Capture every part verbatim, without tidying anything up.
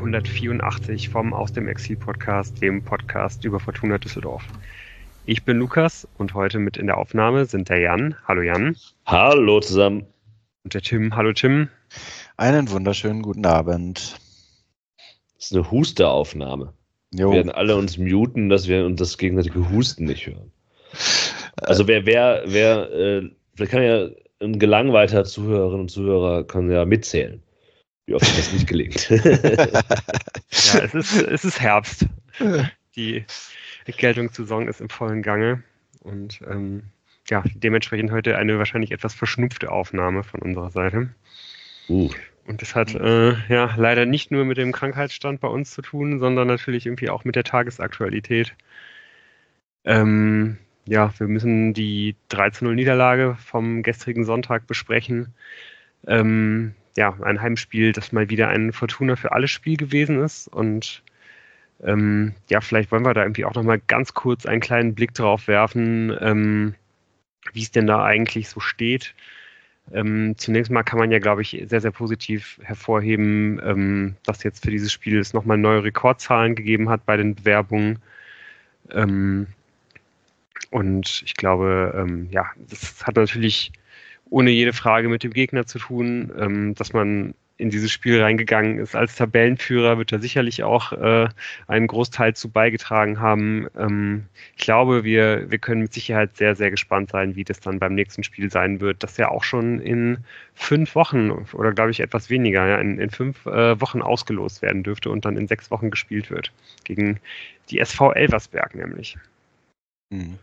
hundertvierundachtzig vom Aus dem Exil-Podcast, dem Podcast über Fortuna Düsseldorf. Ich bin Lukas und heute mit in der Aufnahme sind der Jan. Hallo Jan. Hallo zusammen. Und der Tim. Hallo Tim. Einen wunderschönen guten Abend. Das ist eine Huste-Aufnahme. Jo. Wir werden alle uns muten, dass wir uns das gegenseitige Husten nicht hören. Also wer, wer, wer, äh, vielleicht kann ja ein gelangweilter Zuhörerinnen und Zuhörer kann ja mitzählen, wie oft das nicht gelingt. Ja, es ist, es ist Herbst. Die Erkältungssaison ist im vollen Gange und ähm, ja, dementsprechend heute eine wahrscheinlich etwas verschnupfte Aufnahme von unserer Seite. Uh. Und das hat äh, ja leider nicht nur mit dem Krankheitsstand bei uns zu tun, sondern natürlich irgendwie auch mit der Tagesaktualität. Ähm, ja, wir müssen die drei zu null Niederlage vom gestrigen Sonntag besprechen. Ähm, ja, ein Heimspiel, das mal wieder ein Fortuna für alle Spiel gewesen ist. Und ähm, ja, vielleicht wollen wir da irgendwie auch nochmal ganz kurz einen kleinen Blick drauf werfen, ähm, wie es denn da eigentlich so steht. Ähm, zunächst mal kann man ja, glaube ich, sehr, sehr positiv hervorheben, ähm, dass jetzt für dieses Spiel es nochmal neue Rekordzahlen gegeben hat bei den Bewerbungen. Ähm, und ich glaube, ähm, ja, das hat natürlich ohne jede Frage mit dem Gegner zu tun, ähm, dass man in dieses Spiel reingegangen ist. Als Tabellenführer wird er sicherlich auch äh, einen Großteil zu beigetragen haben. Ähm, ich glaube, wir, wir können mit Sicherheit sehr, sehr gespannt sein, wie das dann beim nächsten Spiel sein wird, das ja auch schon in fünf Wochen oder glaube ich etwas weniger, ja, in, in fünf äh, Wochen ausgelost werden dürfte und dann in sechs Wochen gespielt wird. Gegen die S V Elversberg nämlich. Mhm.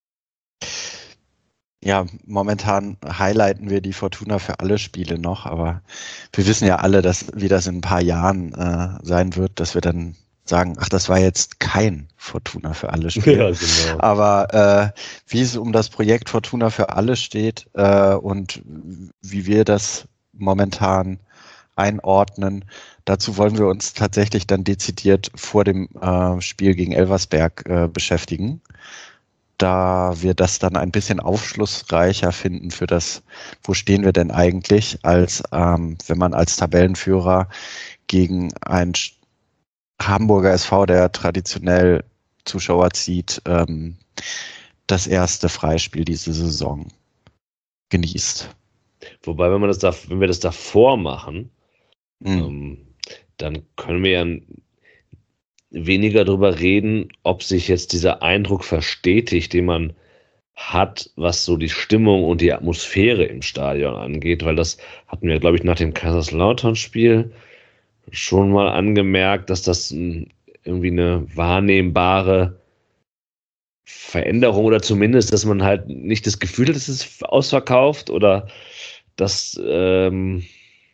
Ja, momentan highlighten wir die Fortuna für alle Spiele noch, aber wir wissen ja alle, dass wie das in ein paar Jahren äh, sein wird, dass wir dann sagen, ach, das war jetzt kein Fortuna für alle Spiele. Ja, genau. Aber äh, wie es um das Projekt Fortuna für alle steht äh, und wie wir das momentan einordnen, dazu wollen wir uns tatsächlich dann dezidiert vor dem äh, Spiel gegen Elversberg äh, beschäftigen, da wir das dann ein bisschen aufschlussreicher finden für das, wo stehen wir denn eigentlich, als ähm, wenn man als Tabellenführer gegen einen Hamburger S V, der traditionell Zuschauer zieht, ähm, das erste Freispiel diese Saison genießt. Wobei, wenn man das da, wenn wir das davor machen, Mhm. ähm, dann können wir ja weniger darüber reden, ob sich jetzt dieser Eindruck verstetigt, den man hat, was so die Stimmung und die Atmosphäre im Stadion angeht, weil das hatten wir, glaube ich, nach dem Kaiserslautern-Spiel schon mal angemerkt, dass das irgendwie eine wahrnehmbare Veränderung oder zumindest, dass man halt nicht das Gefühl hat, dass es ausverkauft oder dass ähm,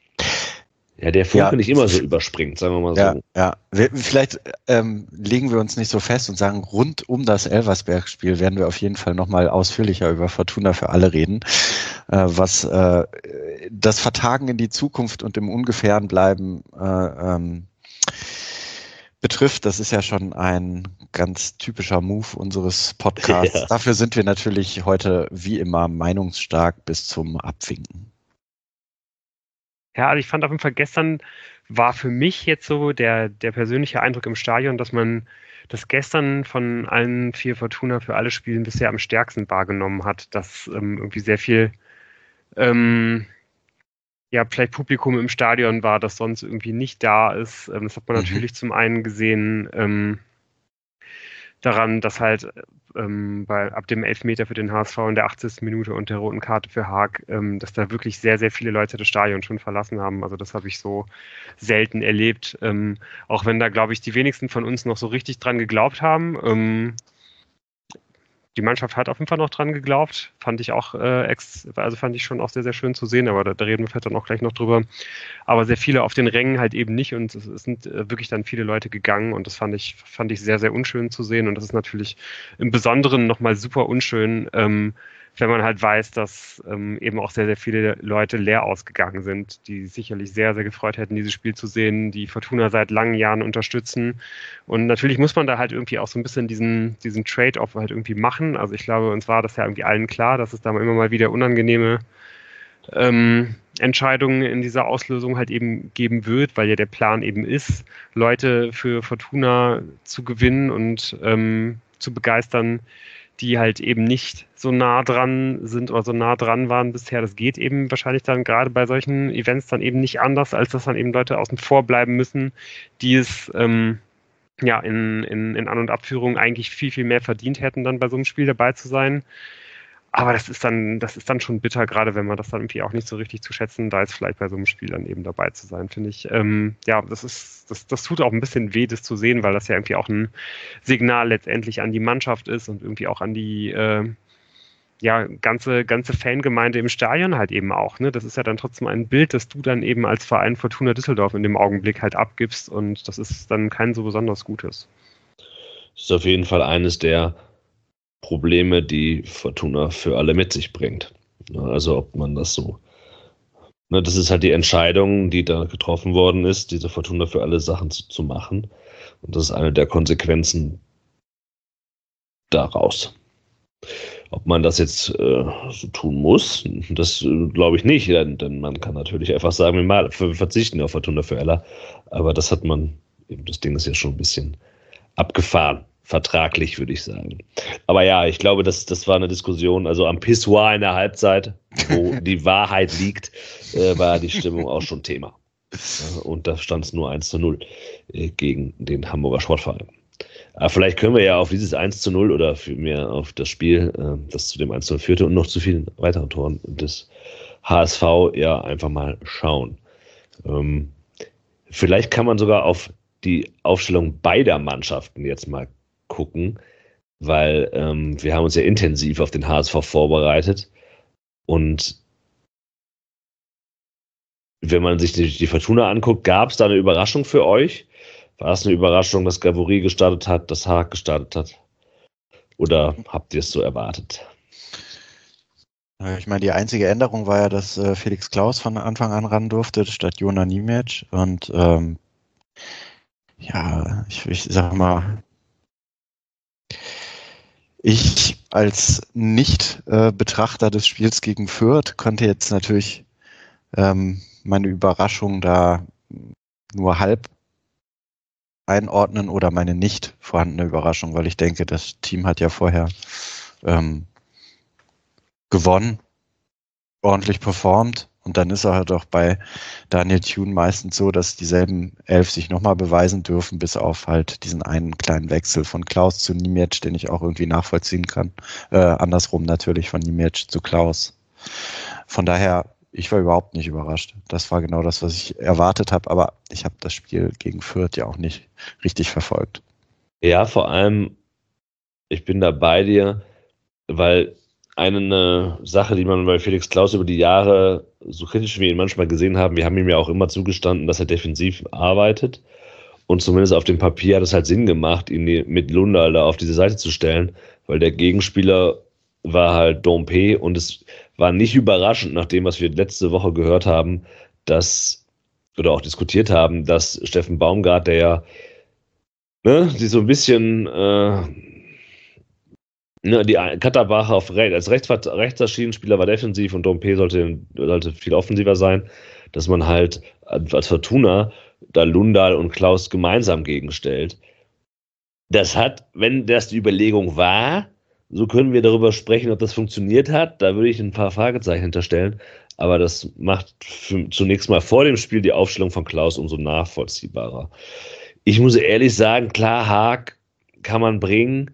ja, der Funke Ja. nicht immer so überspringt, sagen wir mal so. Ja, ja. Wir, vielleicht ähm, legen wir uns nicht so fest und sagen, rund um das Elversberg-Spiel werden wir auf jeden Fall nochmal ausführlicher über Fortuna für alle reden. Äh, was äh, das Vertagen in die Zukunft und im Ungefähren bleiben äh, ähm, betrifft, das ist ja schon ein ganz typischer Move unseres Podcasts. Ja. Dafür sind wir natürlich heute wie immer meinungsstark bis zum Abwinken. Ja, also ich fand auf jeden Fall gestern war für mich jetzt so der, der persönliche Eindruck im Stadion, dass man das gestern von allen vier Fortuna für alle Spielen bisher am stärksten wahrgenommen hat, dass ähm, irgendwie sehr viel ähm, ja, vielleicht Publikum im Stadion war, das sonst irgendwie nicht da ist. Ähm, das hat man Mhm. natürlich zum einen gesehen ähm, daran, dass halt ähm, bei, ab dem Elfmeter für den H S V in der achtzigsten Minute und der roten Karte für Haag, ähm, dass da wirklich sehr, sehr viele Leute das Stadion schon verlassen haben. Also das habe ich so selten erlebt. Ähm, auch wenn da, glaube ich, die wenigsten von uns noch so richtig dran geglaubt haben. Ähm, die Mannschaft hat auf jeden Fall noch dran geglaubt. Fand ich auch, äh, ex, also fand ich schon auch sehr, sehr schön zu sehen, aber da, da reden wir vielleicht dann auch gleich noch drüber. Aber sehr viele auf den Rängen halt eben nicht und es, es sind äh, wirklich dann viele Leute gegangen und das fand ich, fand ich sehr, sehr unschön zu sehen und das ist natürlich im Besonderen nochmal super unschön, ähm, wenn man halt weiß, dass ähm, eben auch sehr, sehr viele Leute leer ausgegangen sind, die sicherlich sehr, sehr gefreut hätten, dieses Spiel zu sehen, die Fortuna seit langen Jahren unterstützen. Und natürlich muss man da halt irgendwie auch so ein bisschen diesen, diesen Trade-off halt irgendwie machen. Also ich glaube, uns war das ja irgendwie allen klar, dass es da immer mal wieder unangenehme ähm, Entscheidungen in dieser Auslösung halt eben geben wird, weil ja der Plan eben ist, Leute für Fortuna zu gewinnen und ähm, zu begeistern, die halt eben nicht so nah dran sind oder so nah dran waren bisher. Das geht eben wahrscheinlich dann gerade bei solchen Events dann eben nicht anders, als dass dann eben Leute außen vor bleiben müssen, die es ähm, ja in, in, in An- und Abführung eigentlich viel, viel mehr verdient hätten, dann bei so einem Spiel dabei zu sein. Aber das ist dann, das ist dann schon bitter, gerade wenn man das dann irgendwie auch nicht so richtig zu schätzen, da jetzt vielleicht bei so einem Spiel dann eben dabei zu sein, finde ich. Ähm, ja, das ist, das, das tut auch ein bisschen weh, das zu sehen, weil das ja irgendwie auch ein Signal letztendlich an die Mannschaft ist und irgendwie auch an die äh, ja, ganze, ganze Fangemeinde im Stadion halt eben auch. Ne? Das ist ja dann trotzdem ein Bild, das du dann eben als Verein Fortuna Düsseldorf in dem Augenblick halt abgibst und das ist dann kein so besonders Gutes. Das ist auf jeden Fall eines der Probleme, die Fortuna für alle mit sich bringt. Also ob man das so, ne, das ist halt die Entscheidung, die da getroffen worden ist, diese Fortuna für alle Sachen zu, zu machen. Und das ist eine der Konsequenzen daraus. Ob man das jetzt äh, so tun muss, das äh, glaube ich nicht, denn, denn man kann natürlich einfach sagen, wir mal verzichten auf Fortuna für alle, aber das hat man, eben das Ding ist ja schon ein bisschen abgefahren. Vertraglich, würde ich sagen. Aber ja, ich glaube, das, das war eine Diskussion, also am Pissoir in der Halbzeit, wo die Wahrheit liegt, äh, war die Stimmung auch schon Thema. Ja, und da stand es nur eins zu null äh, gegen den Hamburger Sportverein. Aber vielleicht können wir ja auf dieses eins zu null oder vielmehr auf das Spiel, äh, das zu dem eins zu null führte und noch zu vielen weiteren Toren des H S V ja einfach mal schauen. Ähm, vielleicht kann man sogar auf die Aufstellung beider Mannschaften jetzt mal gucken, weil ähm, wir haben uns ja intensiv auf den H S V vorbereitet und wenn man sich die, die Fortuna anguckt, gab es da eine Überraschung für euch? War es eine Überraschung, dass Gavory gestartet hat, dass Haag gestartet hat? Oder habt ihr es so erwartet? Ich meine, die einzige Änderung war ja, dass äh, Felix Klaus von Anfang an ran durfte, statt Jona Niemetsch. Und ähm, ja, ich, ich sag mal, ich als Nicht-Betrachter äh, des Spiels gegen Fürth konnte jetzt natürlich ähm, meine Überraschung da nur halb einordnen oder meine nicht vorhandene Überraschung, weil ich denke, das Team hat ja vorher ähm, gewonnen, ordentlich performt und dann ist er halt auch bei Daniel Thune meistens so, dass dieselben elf sich nochmal beweisen dürfen, bis auf halt diesen einen kleinen Wechsel von Klaus zu Niemetsch, den ich auch irgendwie nachvollziehen kann. Äh, andersrum natürlich von Niemetsch zu Klaus. Von daher, ich war überhaupt nicht überrascht. Das war genau das, was ich erwartet habe, aber ich habe das Spiel gegen Fürth ja auch nicht richtig verfolgt. Ja, vor allem, ich bin da bei dir, weil eine Sache, die man bei Felix Klaus über die Jahre, so kritisch wie wir ihn manchmal gesehen haben, wir haben ihm ja auch immer zugestanden, dass er defensiv arbeitet und zumindest auf dem Papier hat es halt Sinn gemacht, ihn mit Lundal da auf diese Seite zu stellen, weil der Gegenspieler war halt Dompe und es war nicht überraschend, nach dem, was wir letzte Woche gehört haben, dass, oder auch diskutiert haben, dass Steffen Baumgart, der ja ne, die so ein bisschen äh, ne, die Katterbach auf Re- als Rechtsverteidiger war defensiv und Dompe sollte, sollte viel offensiver sein, dass man halt als Fortuna da Lundal und Klaus gemeinsam gegenstellt. Das hat, wenn das die Überlegung war, so können wir darüber sprechen, ob das funktioniert hat. Da würde ich ein paar Fragezeichen hinterstellen. Aber das macht für, zunächst mal vor dem Spiel die Aufstellung von Klaus umso nachvollziehbarer. Ich muss ehrlich sagen, klar, Haag kann man bringen.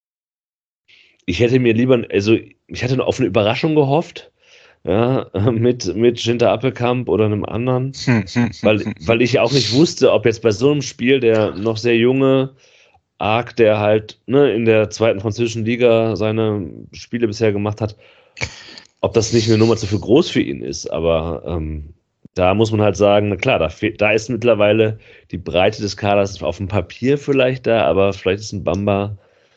Ich hätte mir lieber, also ich hatte auf eine Überraschung gehofft, ja, mit, mit Ginter Appelkamp oder einem anderen, weil, weil ich ja auch nicht wusste, ob jetzt bei so einem Spiel der noch sehr junge Arc, der halt ne, in der zweiten französischen Liga seine Spiele bisher gemacht hat, ob das nicht eine Nummer zu viel groß für ihn ist. Aber ähm, da muss man halt sagen, na klar, da, fehlt, da ist mittlerweile die Breite des Kaders auf dem Papier vielleicht da, aber vielleicht ist ein Bamba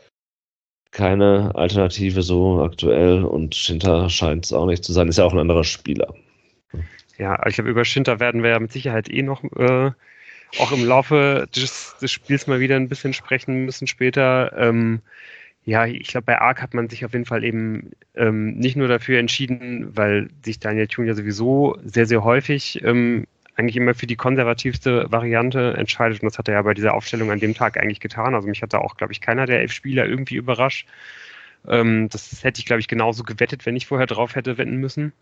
keine Alternative so aktuell und Schinter scheint es auch nicht zu sein. Ist ja auch ein anderer Spieler. Ja, ich glaube, über Schinter werden wir ja mit Sicherheit eh noch äh, auch im Laufe des, des Spiels mal wieder ein bisschen sprechen müssen später. Ähm, Ja, ich glaube, bei Arc hat man sich auf jeden Fall eben ähm, nicht nur dafür entschieden, weil sich Daniel Thune ja sowieso sehr, sehr häufig ähm, eigentlich immer für die konservativste Variante entscheidet. Und das hat er ja bei dieser Aufstellung an dem Tag eigentlich getan. Also mich hat da auch, glaube ich, keiner der elf Spieler irgendwie überrascht. Ähm, das hätte ich, glaube ich, genauso gewettet, wenn ich vorher drauf hätte wetten müssen.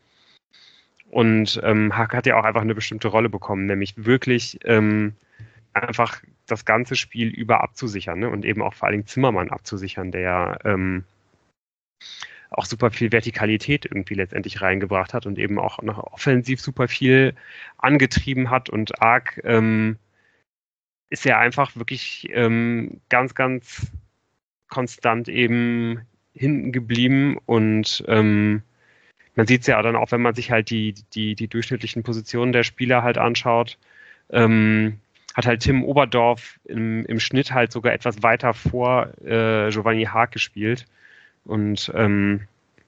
Und ähm, Hack hat ja auch einfach eine bestimmte Rolle bekommen, nämlich wirklich ähm, einfach das ganze Spiel über abzusichern, ne? Und eben auch vor allen Dingen Zimmermann abzusichern, der ähm, auch super viel Vertikalität irgendwie letztendlich reingebracht hat und eben auch noch offensiv super viel angetrieben hat. Und Arc ähm, ist ja einfach wirklich ähm, ganz, ganz konstant eben hinten geblieben und ähm, man sieht es ja dann auch, wenn man sich halt die, die, die durchschnittlichen Positionen der Spieler halt anschaut, ähm, hat halt Tim Oberdorf im, im Schnitt halt sogar etwas weiter vor äh, Giovanni Haag gespielt. Und ähm,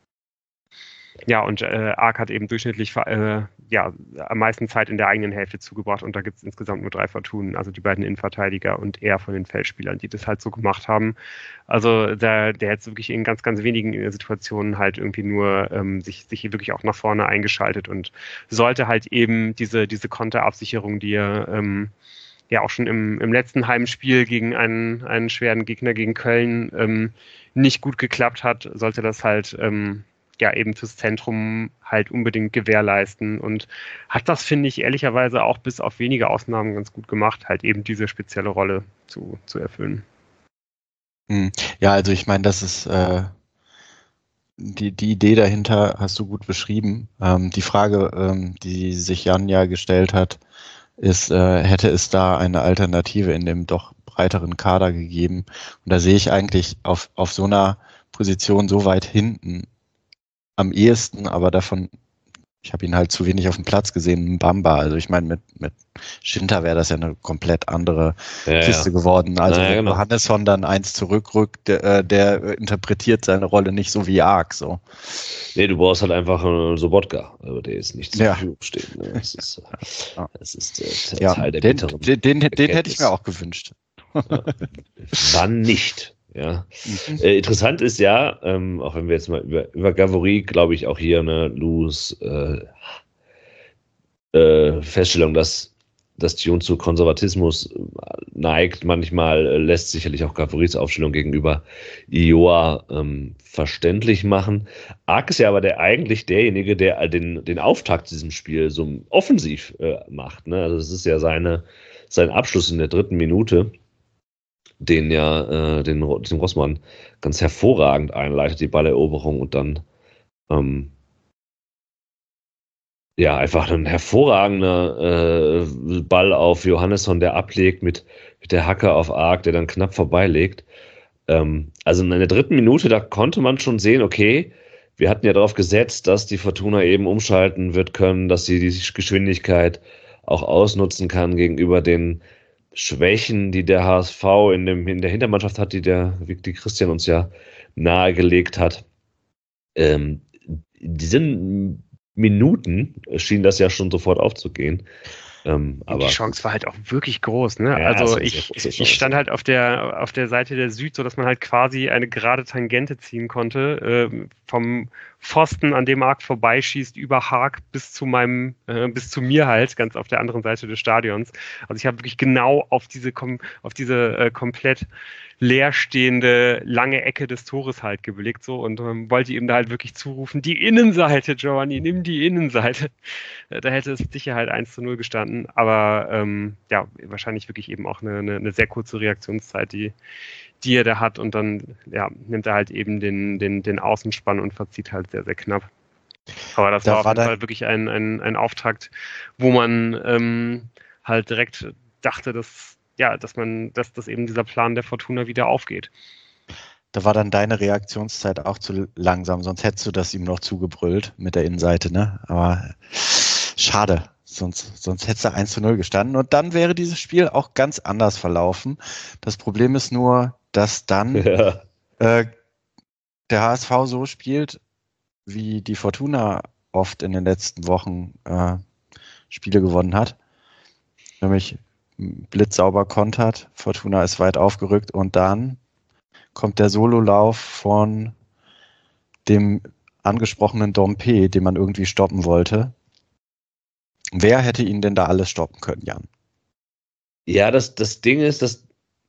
ja, und äh, Arc hat eben durchschnittlich äh, ja, am meisten Zeit in der eigenen Hälfte zugebracht und da gibt es insgesamt nur drei Fortunen, also die beiden Innenverteidiger und er von den Feldspielern, die das halt so gemacht haben. Also der, der hat wirklich in ganz, ganz wenigen Situationen halt irgendwie nur ähm, sich, sich wirklich auch nach vorne eingeschaltet und sollte halt eben diese, diese Konterabsicherung, die er ähm, ja auch schon im, im letzten Heimspiel gegen einen, einen schweren Gegner gegen Köln ähm, nicht gut geklappt hat, sollte das halt ähm, ja eben fürs Zentrum halt unbedingt gewährleisten und hat das, finde ich, ehrlicherweise auch bis auf wenige Ausnahmen ganz gut gemacht, halt eben diese spezielle Rolle zu, zu erfüllen. Ja, also ich meine, das ist äh, die, die Idee dahinter hast du gut beschrieben. Ähm, die Frage, ähm, die sich Jan ja gestellt hat, ist, äh, hätte es da eine Alternative in dem doch breiteren Kader gegeben? Und da sehe ich eigentlich auf, auf so einer Position so weit hinten am ehesten, aber davon, ich habe ihn halt zu wenig auf dem Platz gesehen, Bamba. Also ich meine, mit, mit Schinter wäre das ja eine komplett andere Ja, Kiste ja. geworden. Also Na ja, wenn genau. Johannesson dann eins zurückrückt, der, der interpretiert seine Rolle nicht so wie Arc. So. Nee, du brauchst halt einfach einen Sobotka, aber der ist nicht zur Ja. Verfügung steht. Ne? Das ist, Ja. das ist äh, Ja, Teil der den, bitteren den, den, den hätte ich Erkenntnis. mir auch gewünscht. Ja. Wann nicht? Ja. Mhm. Äh, interessant ist ja, ähm, auch wenn wir jetzt mal über, über Gavory, glaube ich, auch hier eine Luz äh, äh, Feststellung, dass das Tune zu Konservatismus neigt. Manchmal äh, lässt sicherlich auch Gavorys Aufstellung gegenüber Ioa ähm, verständlich machen. Arc ist ja aber der eigentlich derjenige, der den, den Auftakt zu diesem Spiel so offensiv äh, macht. Ne? Also es ist ja seine, sein Abschluss in der dritten Minute, den ja äh, den, den Rossmann ganz hervorragend einleitet, die Balleroberung und dann ähm, ja, einfach ein hervorragender äh, Ball auf Johannesson, der ablegt mit, mit der Hacke auf Arc, der dann knapp vorbeilegt. Ähm, also in der dritten Minute, da konnte man schon sehen, okay, wir hatten ja darauf gesetzt, dass die Fortuna eben umschalten wird können, dass sie die Geschwindigkeit auch ausnutzen kann gegenüber den Schwächen, die der H S V in, dem, in der Hintermannschaft hat, die der die Christian uns ja nahegelegt hat. Ähm, diese Minuten schien das ja schon sofort aufzugehen. Ähm, aber die Chance war halt auch wirklich groß, ne? Ja, also das ist ich, eine große ich Chance. stand halt auf der auf der Seite der Süd, so dass man halt quasi eine gerade Tangente ziehen konnte, äh, vom Pfosten, an dem Arc vorbeischießt, über Haag bis zu meinem, äh, bis zu mir halt, ganz auf der anderen Seite des Stadions. Also ich habe wirklich genau auf diese kom auf diese äh, komplett leerstehende lange Ecke des Tores halt geblickt so und ähm, wollte ihm da halt wirklich zurufen, die Innenseite, Giovanni, nimm die Innenseite. Da hätte es mit Sicherheit eins zu null gestanden, aber ähm, ja, wahrscheinlich wirklich eben auch eine, eine, eine sehr kurze Reaktionszeit, die, die er da hat und dann ja, nimmt er halt eben den, den, den Außenspann und verzieht halt sehr, sehr knapp. Aber das Da war auf war jeden da- Fall wirklich ein, ein, ein Auftakt, wo man ähm, halt direkt dachte, dass ja, dass man, dass, dass eben dieser Plan der Fortuna wieder aufgeht. Da war dann deine Reaktionszeit auch zu langsam, sonst hättest du das ihm noch zugebrüllt mit der Innenseite, ne? Aber schade, sonst, sonst hättest du eins zu null gestanden und dann wäre dieses Spiel auch ganz anders verlaufen. Das Problem ist nur, dass dann ja. äh, der H S V so spielt, wie die Fortuna oft in den letzten Wochen äh, Spiele gewonnen hat. Nämlich blitzsauber kontert, Fortuna ist weit aufgerückt und dann kommt der Sololauf von dem angesprochenen Dompe, den man irgendwie stoppen wollte. Wer hätte ihn denn da alles stoppen können, Jan? Ja, das, das Ding ist, dass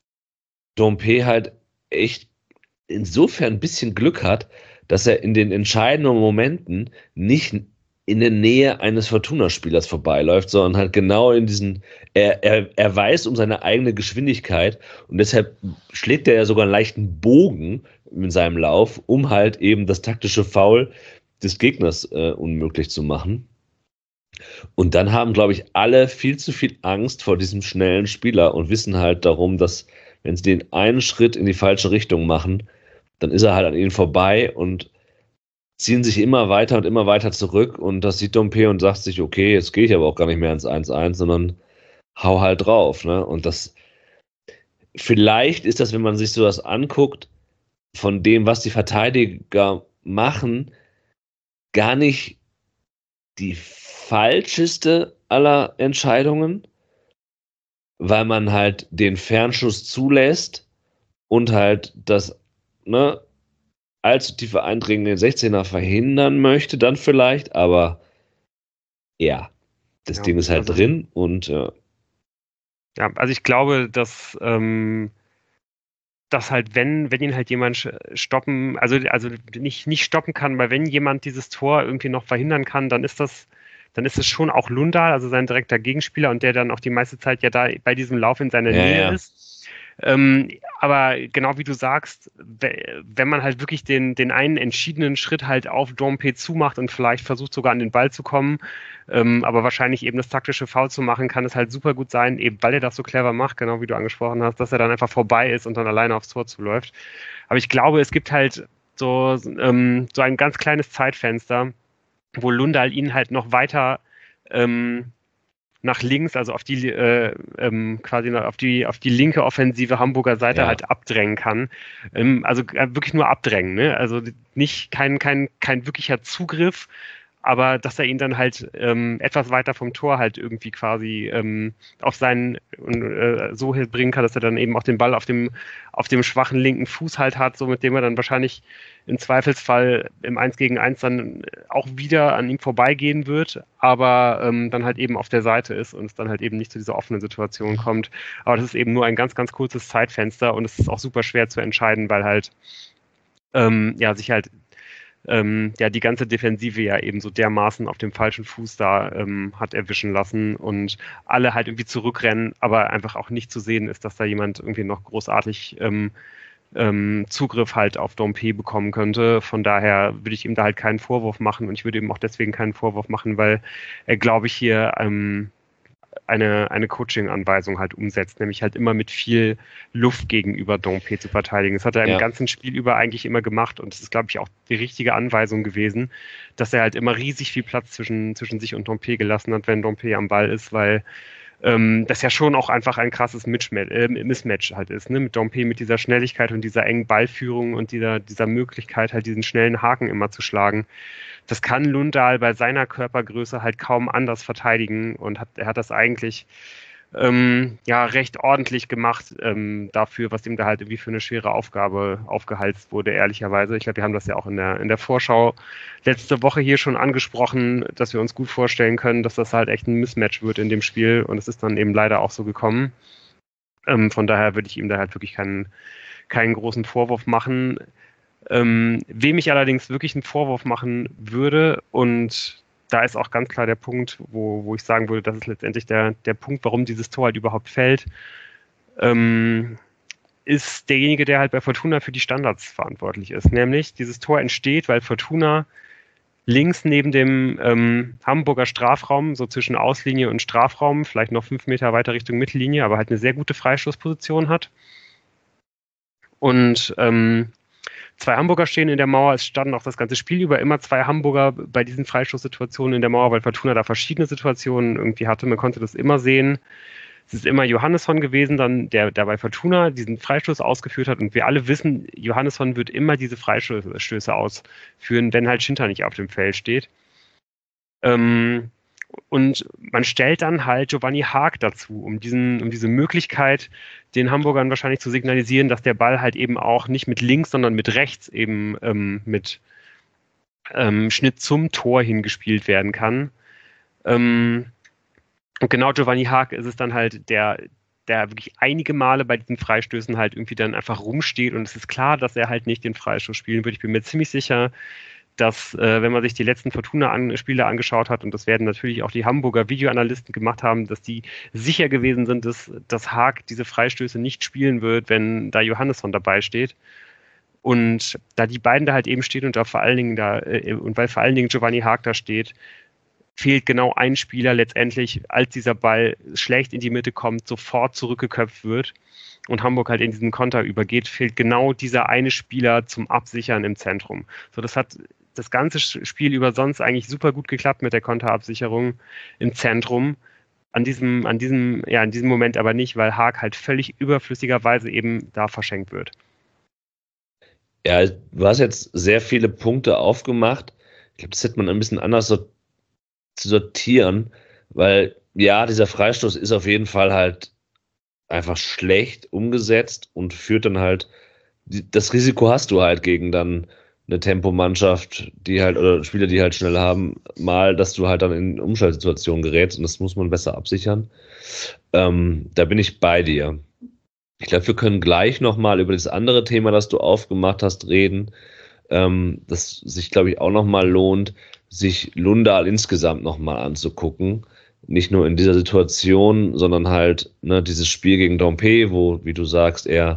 Dompe halt echt insofern ein bisschen Glück hat, dass er in den entscheidenden Momenten nicht in der Nähe eines Fortuna-Spielers vorbeiläuft, sondern halt genau in diesen, er, er, er weiß um seine eigene Geschwindigkeit und deshalb schlägt er ja sogar einen leichten Bogen in seinem Lauf, um halt eben das taktische Foul des Gegners äh, unmöglich zu machen. Und dann haben, glaube ich, alle viel zu viel Angst vor diesem schnellen Spieler und wissen halt darum, dass, wenn sie den einen Schritt in die falsche Richtung machen, dann ist er halt an ihnen vorbei und ziehen sich immer weiter und immer weiter zurück. Und das sieht Dompe und sagt sich, okay, jetzt gehe ich aber auch gar nicht mehr ins eins eins, sondern hau halt drauf. Ne? Und das, vielleicht ist das, wenn man sich so das anguckt, von dem, was die Verteidiger machen, gar nicht die falscheste aller Entscheidungen, weil man halt den Fernschuss zulässt und halt das ne, allzu tiefe Eindringen in den sechzehner verhindern möchte, dann vielleicht, aber ja, das Ja, Ding ist halt also, drin und ja. Ja, also ich glaube, dass ähm, dass halt, wenn, wenn ihn halt jemand stoppen, also, also nicht, nicht stoppen kann, weil wenn jemand dieses Tor irgendwie noch verhindern kann, dann ist das, dann ist es schon auch Lundahl, also sein direkter Gegenspieler und der dann auch die meiste Zeit ja da bei diesem Lauf in seiner Ja, Nähe ja. ist. Ähm, aber genau wie du sagst, wenn man halt wirklich den, den einen entschiedenen Schritt halt auf Dompe zumacht und vielleicht versucht sogar an den Ball zu kommen, ähm, aber wahrscheinlich eben das taktische Foul zu machen, kann es halt super gut sein, eben weil er das so clever macht, genau wie du angesprochen hast, dass er dann einfach vorbei ist und dann alleine aufs Tor zuläuft. Aber ich glaube, es gibt halt so, ähm, so ein ganz kleines Zeitfenster, wo Lundahl ihn halt noch weiter ähm, nach links, also auf die äh, ähm, quasi auf die auf die linke offensive Hamburger Seite Ja. halt abdrängen kann. Ähm, also äh, wirklich nur abdrängen, ne? Also nicht kein kein kein wirklicher Zugriff, aber dass er ihn dann halt ähm, etwas weiter vom Tor halt irgendwie quasi ähm, auf seinen äh, so bringen kann, dass er dann eben auch den Ball auf dem auf dem schwachen linken Fuß halt hat, so mit dem er dann wahrscheinlich im Zweifelsfall im eins gegen eins dann auch wieder an ihm vorbeigehen wird, aber ähm, dann halt eben auf der Seite ist und es dann halt eben nicht zu dieser offenen Situation kommt. Aber das ist eben nur ein ganz, ganz kurzes Zeitfenster und es ist auch super schwer zu entscheiden, weil halt ähm, ja sich halt ähm, ja die ganze Defensive ja eben so dermaßen auf dem falschen Fuß da ähm, hat erwischen lassen und alle halt irgendwie zurückrennen, aber einfach auch nicht zu sehen ist, dass da jemand irgendwie noch großartig ähm, ähm, Zugriff halt auf Dompe bekommen könnte. Von daher würde ich ihm da halt keinen Vorwurf machen und ich würde ihm auch deswegen keinen Vorwurf machen, weil er, glaube ich, hier ähm, eine, eine Coaching-Anweisung halt umsetzt, nämlich halt immer mit viel Luft gegenüber Dompe zu verteidigen. Das hat er Ja. im ganzen Spiel über eigentlich immer gemacht und das ist, glaube ich, auch die richtige Anweisung gewesen, dass er halt immer riesig viel Platz zwischen, zwischen sich und Dompe gelassen hat, wenn Dompe am Ball ist, weil ähm, das ja schon auch einfach ein krasses Mismatch, äh, Mismatch halt ist, ne? Mit Dompe, mit dieser Schnelligkeit und dieser engen Ballführung und dieser, dieser Möglichkeit, halt diesen schnellen Haken immer zu schlagen. Das kann Lundahl bei seiner Körpergröße halt kaum anders verteidigen und hat, er hat das eigentlich ähm, ja recht ordentlich gemacht ähm, dafür, was ihm da halt irgendwie für eine schwere Aufgabe aufgehalst wurde, ehrlicherweise. Ich glaube, wir haben das ja auch in der, in der Vorschau letzte Woche hier schon angesprochen, dass wir uns gut vorstellen können, dass das halt echt ein Mismatch wird in dem Spiel und es ist dann eben leider auch so gekommen. Ähm, von daher würde ich ihm da halt wirklich keinen, keinen großen Vorwurf machen. Ähm, wem ich allerdings wirklich einen Vorwurf machen würde, und da ist auch ganz klar der Punkt, wo, wo ich sagen würde, das ist letztendlich der, der Punkt, warum dieses Tor halt überhaupt fällt, ähm, ist derjenige, der halt bei Fortuna für die Standards verantwortlich ist. Nämlich, dieses Tor entsteht, weil Fortuna links neben dem ähm, Hamburger Strafraum, so zwischen Auslinie und Strafraum, vielleicht noch fünf Meter weiter Richtung Mittellinie, aber halt eine sehr gute Freistoßposition hat. Und ähm, zwei Hamburger stehen in der Mauer. Es standen auch das ganze Spiel über immer zwei Hamburger bei diesen Freistoßsituationen in der Mauer, weil Fortuna da verschiedene Situationen irgendwie hatte. Man konnte das immer sehen. Es ist immer Johannesson gewesen, dann der, der bei Fortuna diesen Freistoß ausgeführt hat. Und wir alle wissen, Johannesson wird immer diese Freistöße ausführen, wenn halt Schinter nicht auf dem Feld steht. Ähm, Und man stellt dann halt Giovanni Haag dazu, um diesen, um diese Möglichkeit, den Hamburgern wahrscheinlich zu signalisieren, dass der Ball halt eben auch nicht mit links, sondern mit rechts eben ähm, mit ähm, Schnitt zum Tor hingespielt werden kann. Ähm, und genau Giovanni Haag ist es dann halt, der, der wirklich einige Male bei diesen Freistößen halt irgendwie dann einfach rumsteht, und es ist klar, dass er halt nicht den Freistoß spielen wird. Ich bin mir ziemlich sicher, dass, äh, wenn man sich die letzten Fortuna-Spiele angeschaut hat, und das werden natürlich auch die Hamburger Videoanalysten gemacht haben, dass die sicher gewesen sind, dass, dass Haag diese Freistöße nicht spielen wird, wenn da Johannesson dabei steht. Und da die beiden da halt eben stehen und da vor allen Dingen da, äh, und weil vor allen Dingen Giovanni Haag da steht, fehlt genau ein Spieler letztendlich, als dieser Ball schlecht in die Mitte kommt, sofort zurückgeköpft wird und Hamburg halt in diesen Konter übergeht, fehlt genau dieser eine Spieler zum Absichern im Zentrum. So, das hat das ganze Spiel über sonst eigentlich super gut geklappt mit der Konterabsicherung im Zentrum. An diesem, an diesem, ja, in diesem Moment aber nicht, weil Haag halt völlig überflüssigerweise eben da verschenkt wird. Ja, du hast jetzt sehr viele Punkte aufgemacht. Ich glaube, das hätte man ein bisschen anders so zu sortieren, weil ja, dieser Freistoß ist auf jeden Fall halt einfach schlecht umgesetzt und führt dann halt, das Risiko hast du halt gegen dann eine Tempomannschaft, die halt, oder Spieler, die halt schnell haben, mal, dass du halt dann in Umschaltsituationen gerätst, und das muss man besser absichern. Ähm, da bin ich bei dir. Ich glaube, wir können gleich nochmal über das andere Thema, das du aufgemacht hast, reden, ähm, das sich, glaube ich, auch nochmal lohnt, sich Lundahl insgesamt nochmal anzugucken. Nicht nur in dieser Situation, sondern halt ne, dieses Spiel gegen Dompe, wo, wie du sagst, er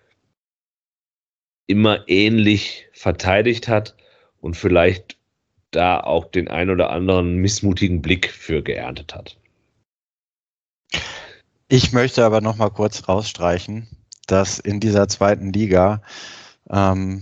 immer ähnlich verteidigt hat und vielleicht da auch den ein oder anderen missmutigen Blick für geerntet hat. Ich möchte aber noch mal kurz rausstreichen, dass in dieser zweiten Liga ähm,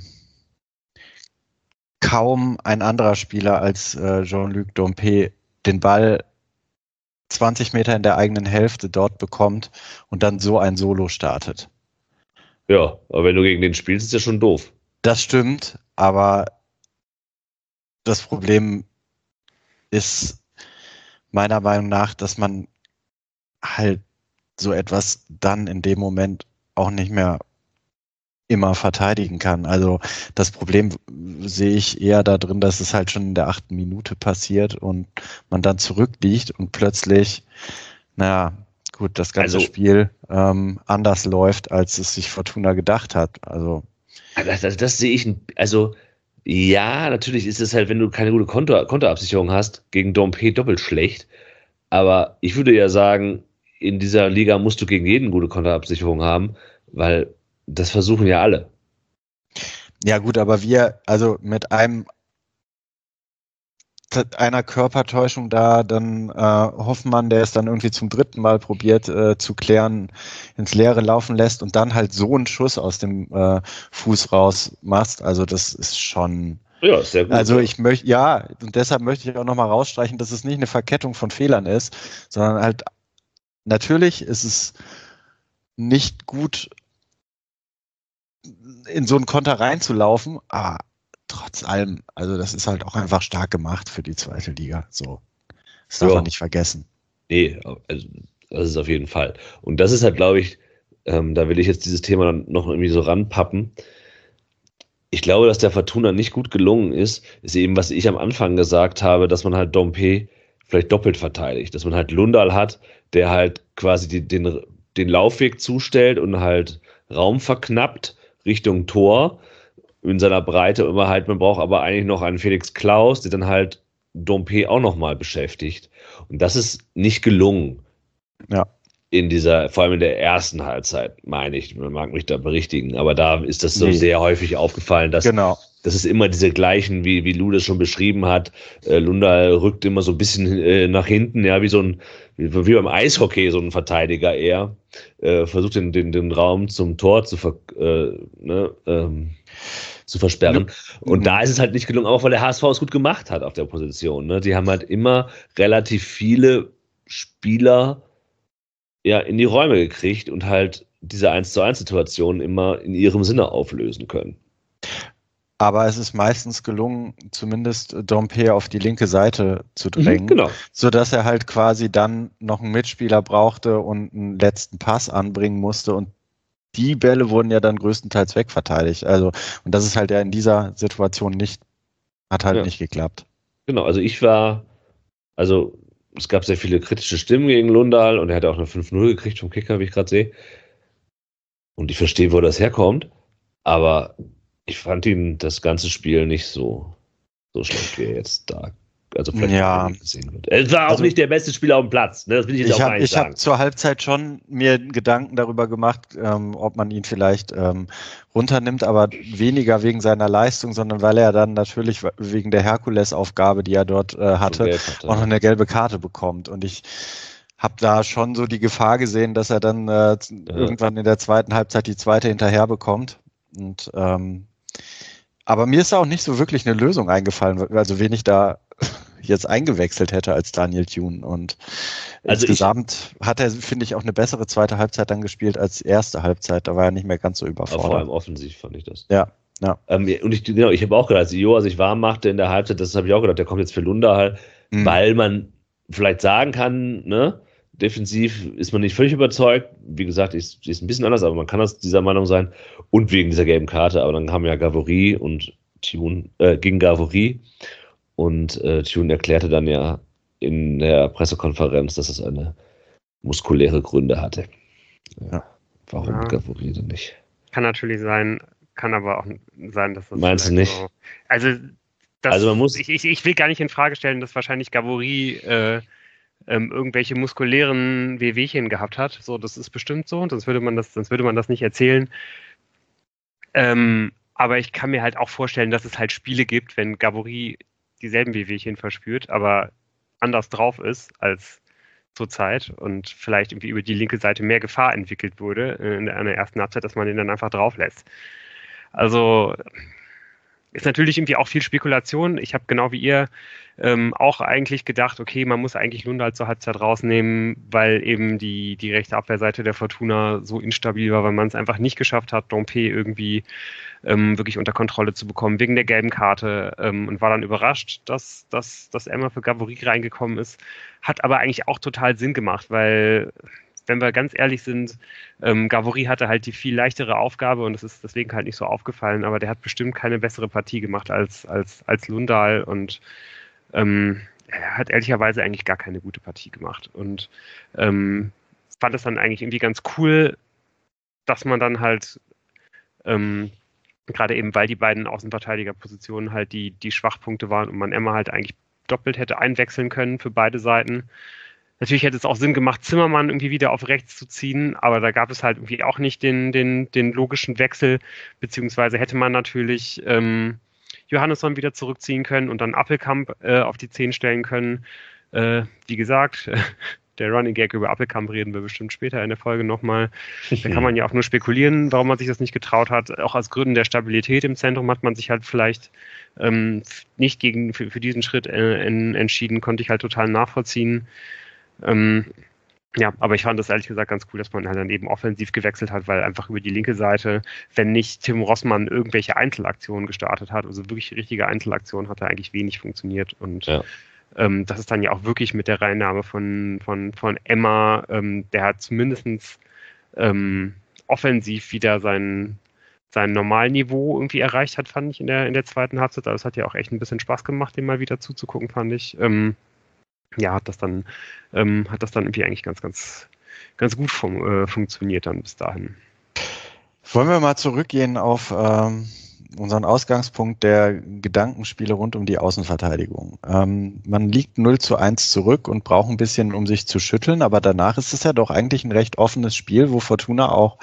kaum ein anderer Spieler als äh, Jean-Luc Dompe den Ball zwanzig Meter in der eigenen Hälfte dort bekommt und dann so ein Solo startet. Ja, aber wenn du gegen den spielst, ist ja schon doof. Das stimmt, aber das Problem ist meiner Meinung nach, dass man halt so etwas dann in dem Moment auch nicht mehr immer verteidigen kann. Also das Problem sehe ich eher da drin, dass es halt schon in der achten Minute passiert und man dann zurückliegt und plötzlich, naja, gut, das ganze Also, Spiel ähm, anders läuft, als es sich Fortuna gedacht hat. Also das, das, das sehe ich, also ja, natürlich ist es halt, wenn du keine gute Konter, Konterabsicherung hast, gegen Dompe doppelt schlecht, aber ich würde ja sagen, in dieser Liga musst du gegen jeden gute Konterabsicherung haben, weil das versuchen ja alle. ja gut, aber wir, also mit einem einer Körpertäuschung da, dann äh, Hoffmann, der es dann irgendwie zum dritten Mal probiert äh, zu klären, ins Leere laufen lässt und dann halt so einen Schuss aus dem äh, Fuß raus machst. Also das ist schon... Ja, sehr gut. Also ich möchte, ja, und deshalb möchte ich auch nochmal rausstreichen, dass es nicht eine Verkettung von Fehlern ist, sondern halt natürlich ist es nicht gut, in so einen Konter reinzulaufen, aber trotz allem, also das ist halt auch einfach stark gemacht für die zweite Liga. So, das darf Ja. man nicht vergessen. Nee, also das ist auf jeden Fall. Und das ist halt, glaube ich, ähm, da will ich jetzt dieses Thema dann noch irgendwie so ranpappen. Ich glaube, dass der Fortuna nicht gut gelungen ist, ist eben, was ich am Anfang gesagt habe, dass man halt Dompe vielleicht doppelt verteidigt. Dass man halt Lundahl hat, der halt quasi die, den, den Laufweg zustellt und halt Raum verknappt Richtung Tor in seiner Breite. Immer halt, man braucht aber eigentlich noch einen Felix Klaus, der dann halt Dompe auch nochmal beschäftigt. Und das ist nicht gelungen. Ja. In dieser, vor allem in der ersten Halbzeit, meine ich, man mag mich da berichtigen, aber da ist das so Nee. sehr häufig aufgefallen, dass Genau. das ist immer diese gleichen, wie, wie Lou das schon beschrieben hat. Äh, Lundahl rückt immer so ein bisschen äh, nach hinten, ja, wie so ein, wie, wie beim Eishockey, so ein Verteidiger eher. Äh, versucht den, den, den Raum zum Tor zu, ver, äh, ne, ähm, zu versperren. Und Mhm. da ist es halt nicht gelungen, auch weil der H S V es gut gemacht hat auf der Position. Ne? Die haben halt immer relativ viele Spieler ja, in die Räume gekriegt und halt diese eins zu eins Situation immer in ihrem Sinne auflösen können. Aber es ist meistens gelungen, zumindest Dompe auf die linke Seite zu drängen, Mhm, genau. sodass er halt quasi dann noch einen Mitspieler brauchte und einen letzten Pass anbringen musste. Und die Bälle wurden ja dann größtenteils wegverteidigt. Also, und das ist halt ja in dieser Situation nicht, hat halt Ja. nicht geklappt. Genau, also ich war, also es gab sehr viele kritische Stimmen gegen Lundahl und er hat auch eine fünf null gekriegt vom Kicker, wie ich gerade sehe. Und ich verstehe, wo das herkommt, aber ich fand ihn das ganze Spiel nicht so, so schlecht, wie er jetzt da, also vielleicht Ja. gesehen wird. Er war auch Also- nicht der beste Spieler auf dem Platz, ne? Das will ich jetzt Ich auch gar habe nicht ich hab sagen. zur Halbzeit schon mir Gedanken darüber gemacht, ähm, ob man ihn vielleicht ähm, runternimmt, aber weniger wegen seiner Leistung, sondern weil er dann natürlich wegen der Herkulesaufgabe, die er dort äh, hatte, Gelb hatte, auch noch eine gelbe Karte bekommt. Und ich habe da schon so die Gefahr gesehen, dass er dann äh, irgendwann in der zweiten Halbzeit die zweite hinterher bekommt. Und ähm, aber mir ist da auch nicht so wirklich eine Lösung eingefallen, also wen ich da jetzt eingewechselt hätte als Daniel Thune. Und Also insgesamt hat er, finde ich, auch eine bessere zweite Halbzeit dann gespielt als erste Halbzeit. Da war er nicht mehr ganz so Aber überfordert. vor allem offensiv fand ich das. Ja, ja. Ähm, und ich, genau, ich habe auch gedacht, als Joa sich warm machte in der Halbzeit, das habe ich auch gedacht, der kommt jetzt für Lundahl, Mhm. weil man vielleicht sagen kann, ne, defensiv ist man nicht völlig überzeugt. Wie gesagt, ist, ist ein bisschen anders, aber man kann aus dieser Meinung sein. Und wegen dieser gelben Karte, aber dann haben ja Gavory und Thune, äh, gegen Gavory und äh, Thune erklärte dann ja in der Pressekonferenz, dass es eine muskuläre Gründe hatte. Ja. Warum Ja. Gavory denn nicht? Kann natürlich sein, kann aber auch sein, dass das. Meinst du vielleicht nicht? So, also, das, Also man muss- ich, ich, ich will gar nicht in Frage stellen, dass wahrscheinlich Gavory äh, ähm, irgendwelche muskulären Wehwehchen gehabt hat. So, das ist bestimmt so, sonst würde man das, sonst würde man das nicht erzählen. Ähm, aber ich kann mir halt auch vorstellen, dass es halt Spiele gibt, wenn Gavory dieselben Wehwehchen verspürt, aber anders drauf ist als zurzeit und vielleicht irgendwie über die linke Seite mehr Gefahr entwickelt wurde äh, in einer ersten Halbzeit, dass man den dann einfach drauf lässt. Also ist natürlich irgendwie auch viel Spekulation. Ich habe genau wie ihr ähm, auch eigentlich gedacht, okay, man muss eigentlich Lundahl zur Halbzeit rausnehmen, weil eben die, die rechte Abwehrseite der Fortuna so instabil war, weil man es einfach nicht geschafft hat, Dompe irgendwie ähm, wirklich unter Kontrolle zu bekommen, wegen der gelben Karte ähm, und war dann überrascht, dass, dass, dass Emma für Gavory reingekommen ist. Hat aber eigentlich auch total Sinn gemacht, weil wenn wir ganz ehrlich sind, ähm, Gavory hatte halt die viel leichtere Aufgabe und das ist deswegen halt nicht so aufgefallen, aber der hat bestimmt keine bessere Partie gemacht als, als, als Lundahl und ähm, er hat ehrlicherweise eigentlich gar keine gute Partie gemacht und ähm, fand es dann eigentlich irgendwie ganz cool, dass man dann halt ähm, gerade eben, weil die beiden Außenverteidigerpositionen halt die, die Schwachpunkte waren und man Emma halt eigentlich doppelt hätte einwechseln können für beide Seiten. Natürlich hätte es auch Sinn gemacht, Zimmermann irgendwie wieder auf rechts zu ziehen, aber da gab es halt irgendwie auch nicht den, den, den logischen Wechsel, beziehungsweise hätte man natürlich ähm, Johannesson wieder zurückziehen können und dann Appelkamp äh, auf die zehn stellen können. Äh, wie gesagt, der Running Gag über Appelkamp reden wir bestimmt später in der Folge nochmal. Da kann man ja auch nur spekulieren, warum man sich das nicht getraut hat. Auch aus Gründen der Stabilität im Zentrum hat man sich halt vielleicht ähm, nicht gegen für, für diesen Schritt äh, en, entschieden, konnte ich halt total nachvollziehen. Ähm, ja, aber ich fand das ehrlich gesagt ganz cool, dass man halt dann eben offensiv gewechselt hat, weil einfach über die linke Seite, wenn nicht Tim Rossmann irgendwelche Einzelaktionen gestartet hat, also wirklich richtige Einzelaktionen, hat da eigentlich wenig funktioniert. Und Ja. ähm, das ist dann ja auch wirklich mit der Reinnahme von, von, von Emma, ähm, der hat zumindest ähm, offensiv wieder sein, sein Normalniveau irgendwie erreicht hat, fand ich in der, in der zweiten Halbzeit. Also es hat ja auch echt ein bisschen Spaß gemacht, dem mal wieder zuzugucken, fand ich. Ähm, ja, hat das dann, ähm, hat das dann irgendwie eigentlich ganz, ganz, ganz gut fun- äh, funktioniert dann bis dahin. Wollen wir mal zurückgehen auf ähm, unseren Ausgangspunkt der Gedankenspiele rund um die Außenverteidigung. Ähm, man liegt null zu eins zurück und braucht ein bisschen, um sich zu schütteln, aber danach ist es ja doch eigentlich ein recht offenes Spiel, wo Fortuna auch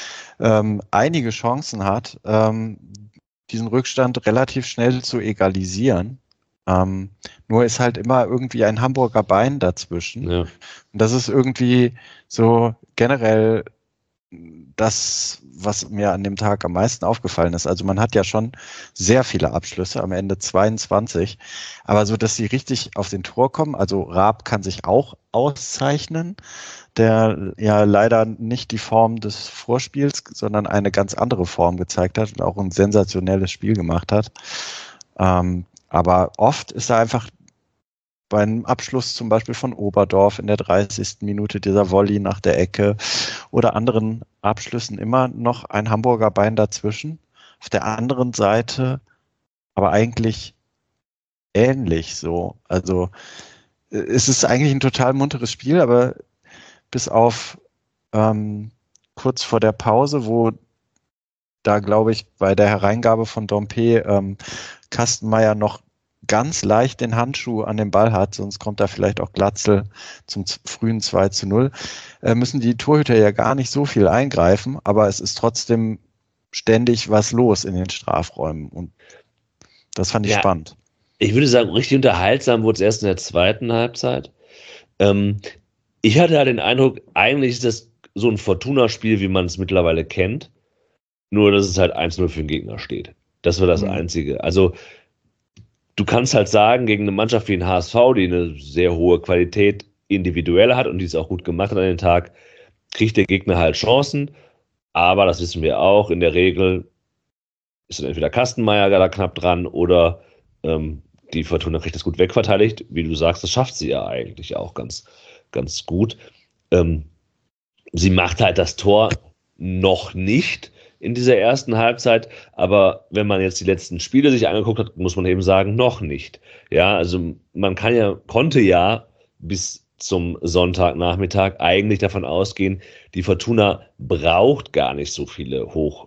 ähm, einige Chancen hat, ähm, diesen Rückstand relativ schnell zu egalisieren. Ähm, nur ist halt immer irgendwie ein Hamburger Bein dazwischen. Ja. Und das ist irgendwie so generell das, was mir an dem Tag am meisten aufgefallen ist. Also man hat ja schon sehr viele Abschlüsse, am Ende zweiundzwanzig, aber so, dass sie richtig auf den Tor kommen. Also Raab kann sich auch auszeichnen, der ja leider nicht die Form des Vorspiels, sondern eine ganz andere Form gezeigt hat und auch ein sensationelles Spiel gemacht hat. Ähm, aber oft ist er einfach beim Abschluss zum Beispiel von Oberdorf in der dreißigsten Minute, dieser Volley nach der Ecke oder anderen Abschlüssen immer noch ein Hamburger Bein dazwischen. Auf der anderen Seite aber eigentlich ähnlich so. Also es ist eigentlich ein total munteres Spiel, aber bis auf ähm, kurz vor der Pause, wo da, glaube ich, bei der Hereingabe von Dompe ähm, Kastenmeier noch ganz leicht den Handschuh an den Ball hat, sonst kommt da vielleicht auch Glatzel zum frühen zwei zu null, äh, müssen die Torhüter ja gar nicht so viel eingreifen, aber es ist trotzdem ständig was los in den Strafräumen und das fand ich Ja, spannend. Ich würde sagen, richtig unterhaltsam wurde es erst in der zweiten Halbzeit. Ähm, ich hatte ja den Eindruck, eigentlich ist das so ein Fortuna-Spiel, wie man es mittlerweile kennt, nur dass es halt eins null für den Gegner steht. Das war das Mhm. Einzige. Also du kannst halt sagen, gegen eine Mannschaft wie den H S V, die eine sehr hohe Qualität individuell hat und die es auch gut gemacht hat an den Tag, kriegt der Gegner halt Chancen. Aber das wissen wir auch, in der Regel ist dann entweder Kastenmeier da knapp dran oder ähm, die Fortuna kriegt das gut wegverteidigt. Wie du sagst, das schafft sie ja eigentlich auch ganz, ganz gut. Ähm, sie macht halt das Tor noch nicht in dieser ersten Halbzeit, aber wenn man jetzt die letzten Spiele sich angeguckt hat, muss man eben sagen, noch nicht. Ja, also man kann ja, konnte ja bis zum Sonntagnachmittag eigentlich davon ausgehen, die Fortuna braucht gar nicht so viele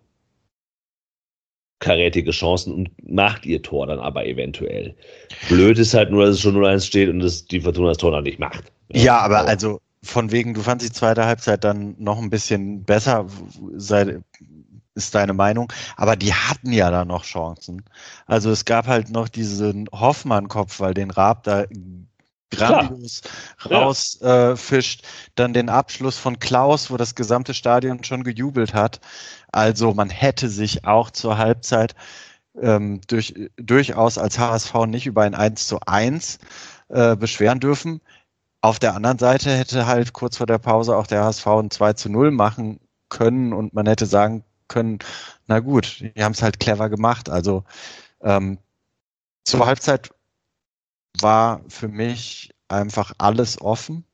hochkarätige Chancen und macht ihr Tor dann aber eventuell. Blöd ist halt nur, dass es schon null eins steht und dass die Fortuna das Tor dann nicht macht. Ja, ja, aber also von wegen, du fandst die zweite Halbzeit dann noch ein bisschen besser, sei, ist deine Meinung, aber die hatten ja da noch Chancen. Also es gab halt noch diesen Hoffmann-Kopf, weil den Raab da grandios rausfischt, ja. äh, dann den Abschluss von Klaus, wo das gesamte Stadion schon gejubelt hat. Also man hätte sich auch zur Halbzeit ähm, durch, durchaus als H S V nicht über ein eins zu eins äh, beschweren dürfen. Auf der anderen Seite hätte halt kurz vor der Pause auch der H S V ein zwei zu null machen können und man hätte sagen können, na gut, die haben es halt clever gemacht. Also ähm, zur Halbzeit war für mich einfach alles offen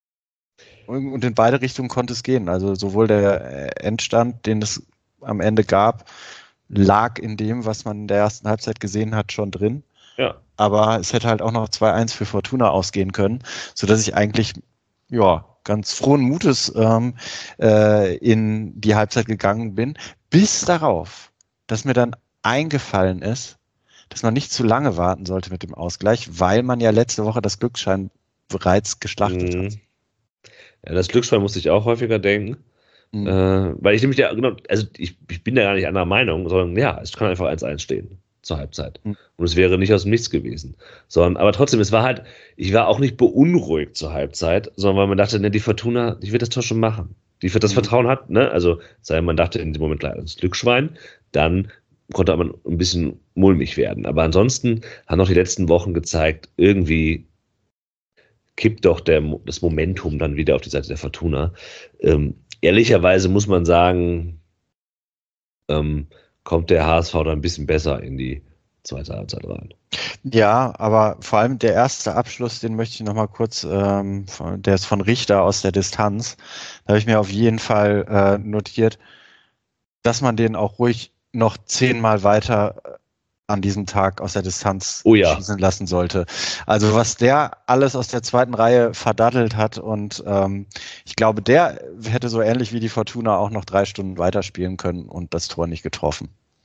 und in beide Richtungen konnte es gehen. Also sowohl der Endstand, den es am Ende gab, lag in dem, was man in der ersten Halbzeit gesehen hat, schon drin. Ja. Aber es hätte halt auch noch zwei eins für Fortuna ausgehen können, sodass ich eigentlich ja ganz frohen Mutes ähm, äh, in die Halbzeit gegangen bin, bis darauf, dass mir dann eingefallen ist, dass man nicht zu lange warten sollte mit dem Ausgleich, weil man ja letzte Woche das Glücksschein bereits geschlachtet mhm. hat. Ja, das Glücksschein musste ich auch häufiger denken. Mhm. Äh, weil ich nämlich ja, genau, also ich, ich bin da gar nicht anderer Meinung, sondern ja, es kann einfach eins eins stehen zur Halbzeit. Mhm. Und es wäre nicht aus dem Nichts gewesen. Sondern, aber trotzdem, es war halt, ich war auch nicht beunruhigt zur Halbzeit, sondern weil man dachte, ne, die Fortuna, die wird das Tor schon machen. Die wird das mhm. Vertrauen hat, ne? Also, sei man dachte in dem Moment leider das Glücksschwein, dann konnte aber ein bisschen mulmig werden. Aber ansonsten haben auch die letzten Wochen gezeigt, irgendwie kippt doch der, das Momentum dann wieder auf die Seite der Fortuna. Ähm, ehrlicherweise muss man sagen, ähm, kommt der H S V da ein bisschen besser in die zweite Halbzeit rein. Ja, aber vor allem der erste Abschluss, den möchte ich nochmal kurz, ähm, der ist von Richter aus der Distanz. Da habe ich mir auf jeden Fall äh, notiert, dass man den auch ruhig noch zehnmal weiter an diesem Tag aus der Distanz oh ja. schießen lassen sollte. Also was der alles aus der zweiten Reihe verdattelt hat und ähm, ich glaube, der hätte so ähnlich wie die Fortuna auch noch drei Stunden weiterspielen können und das Tor nicht getroffen.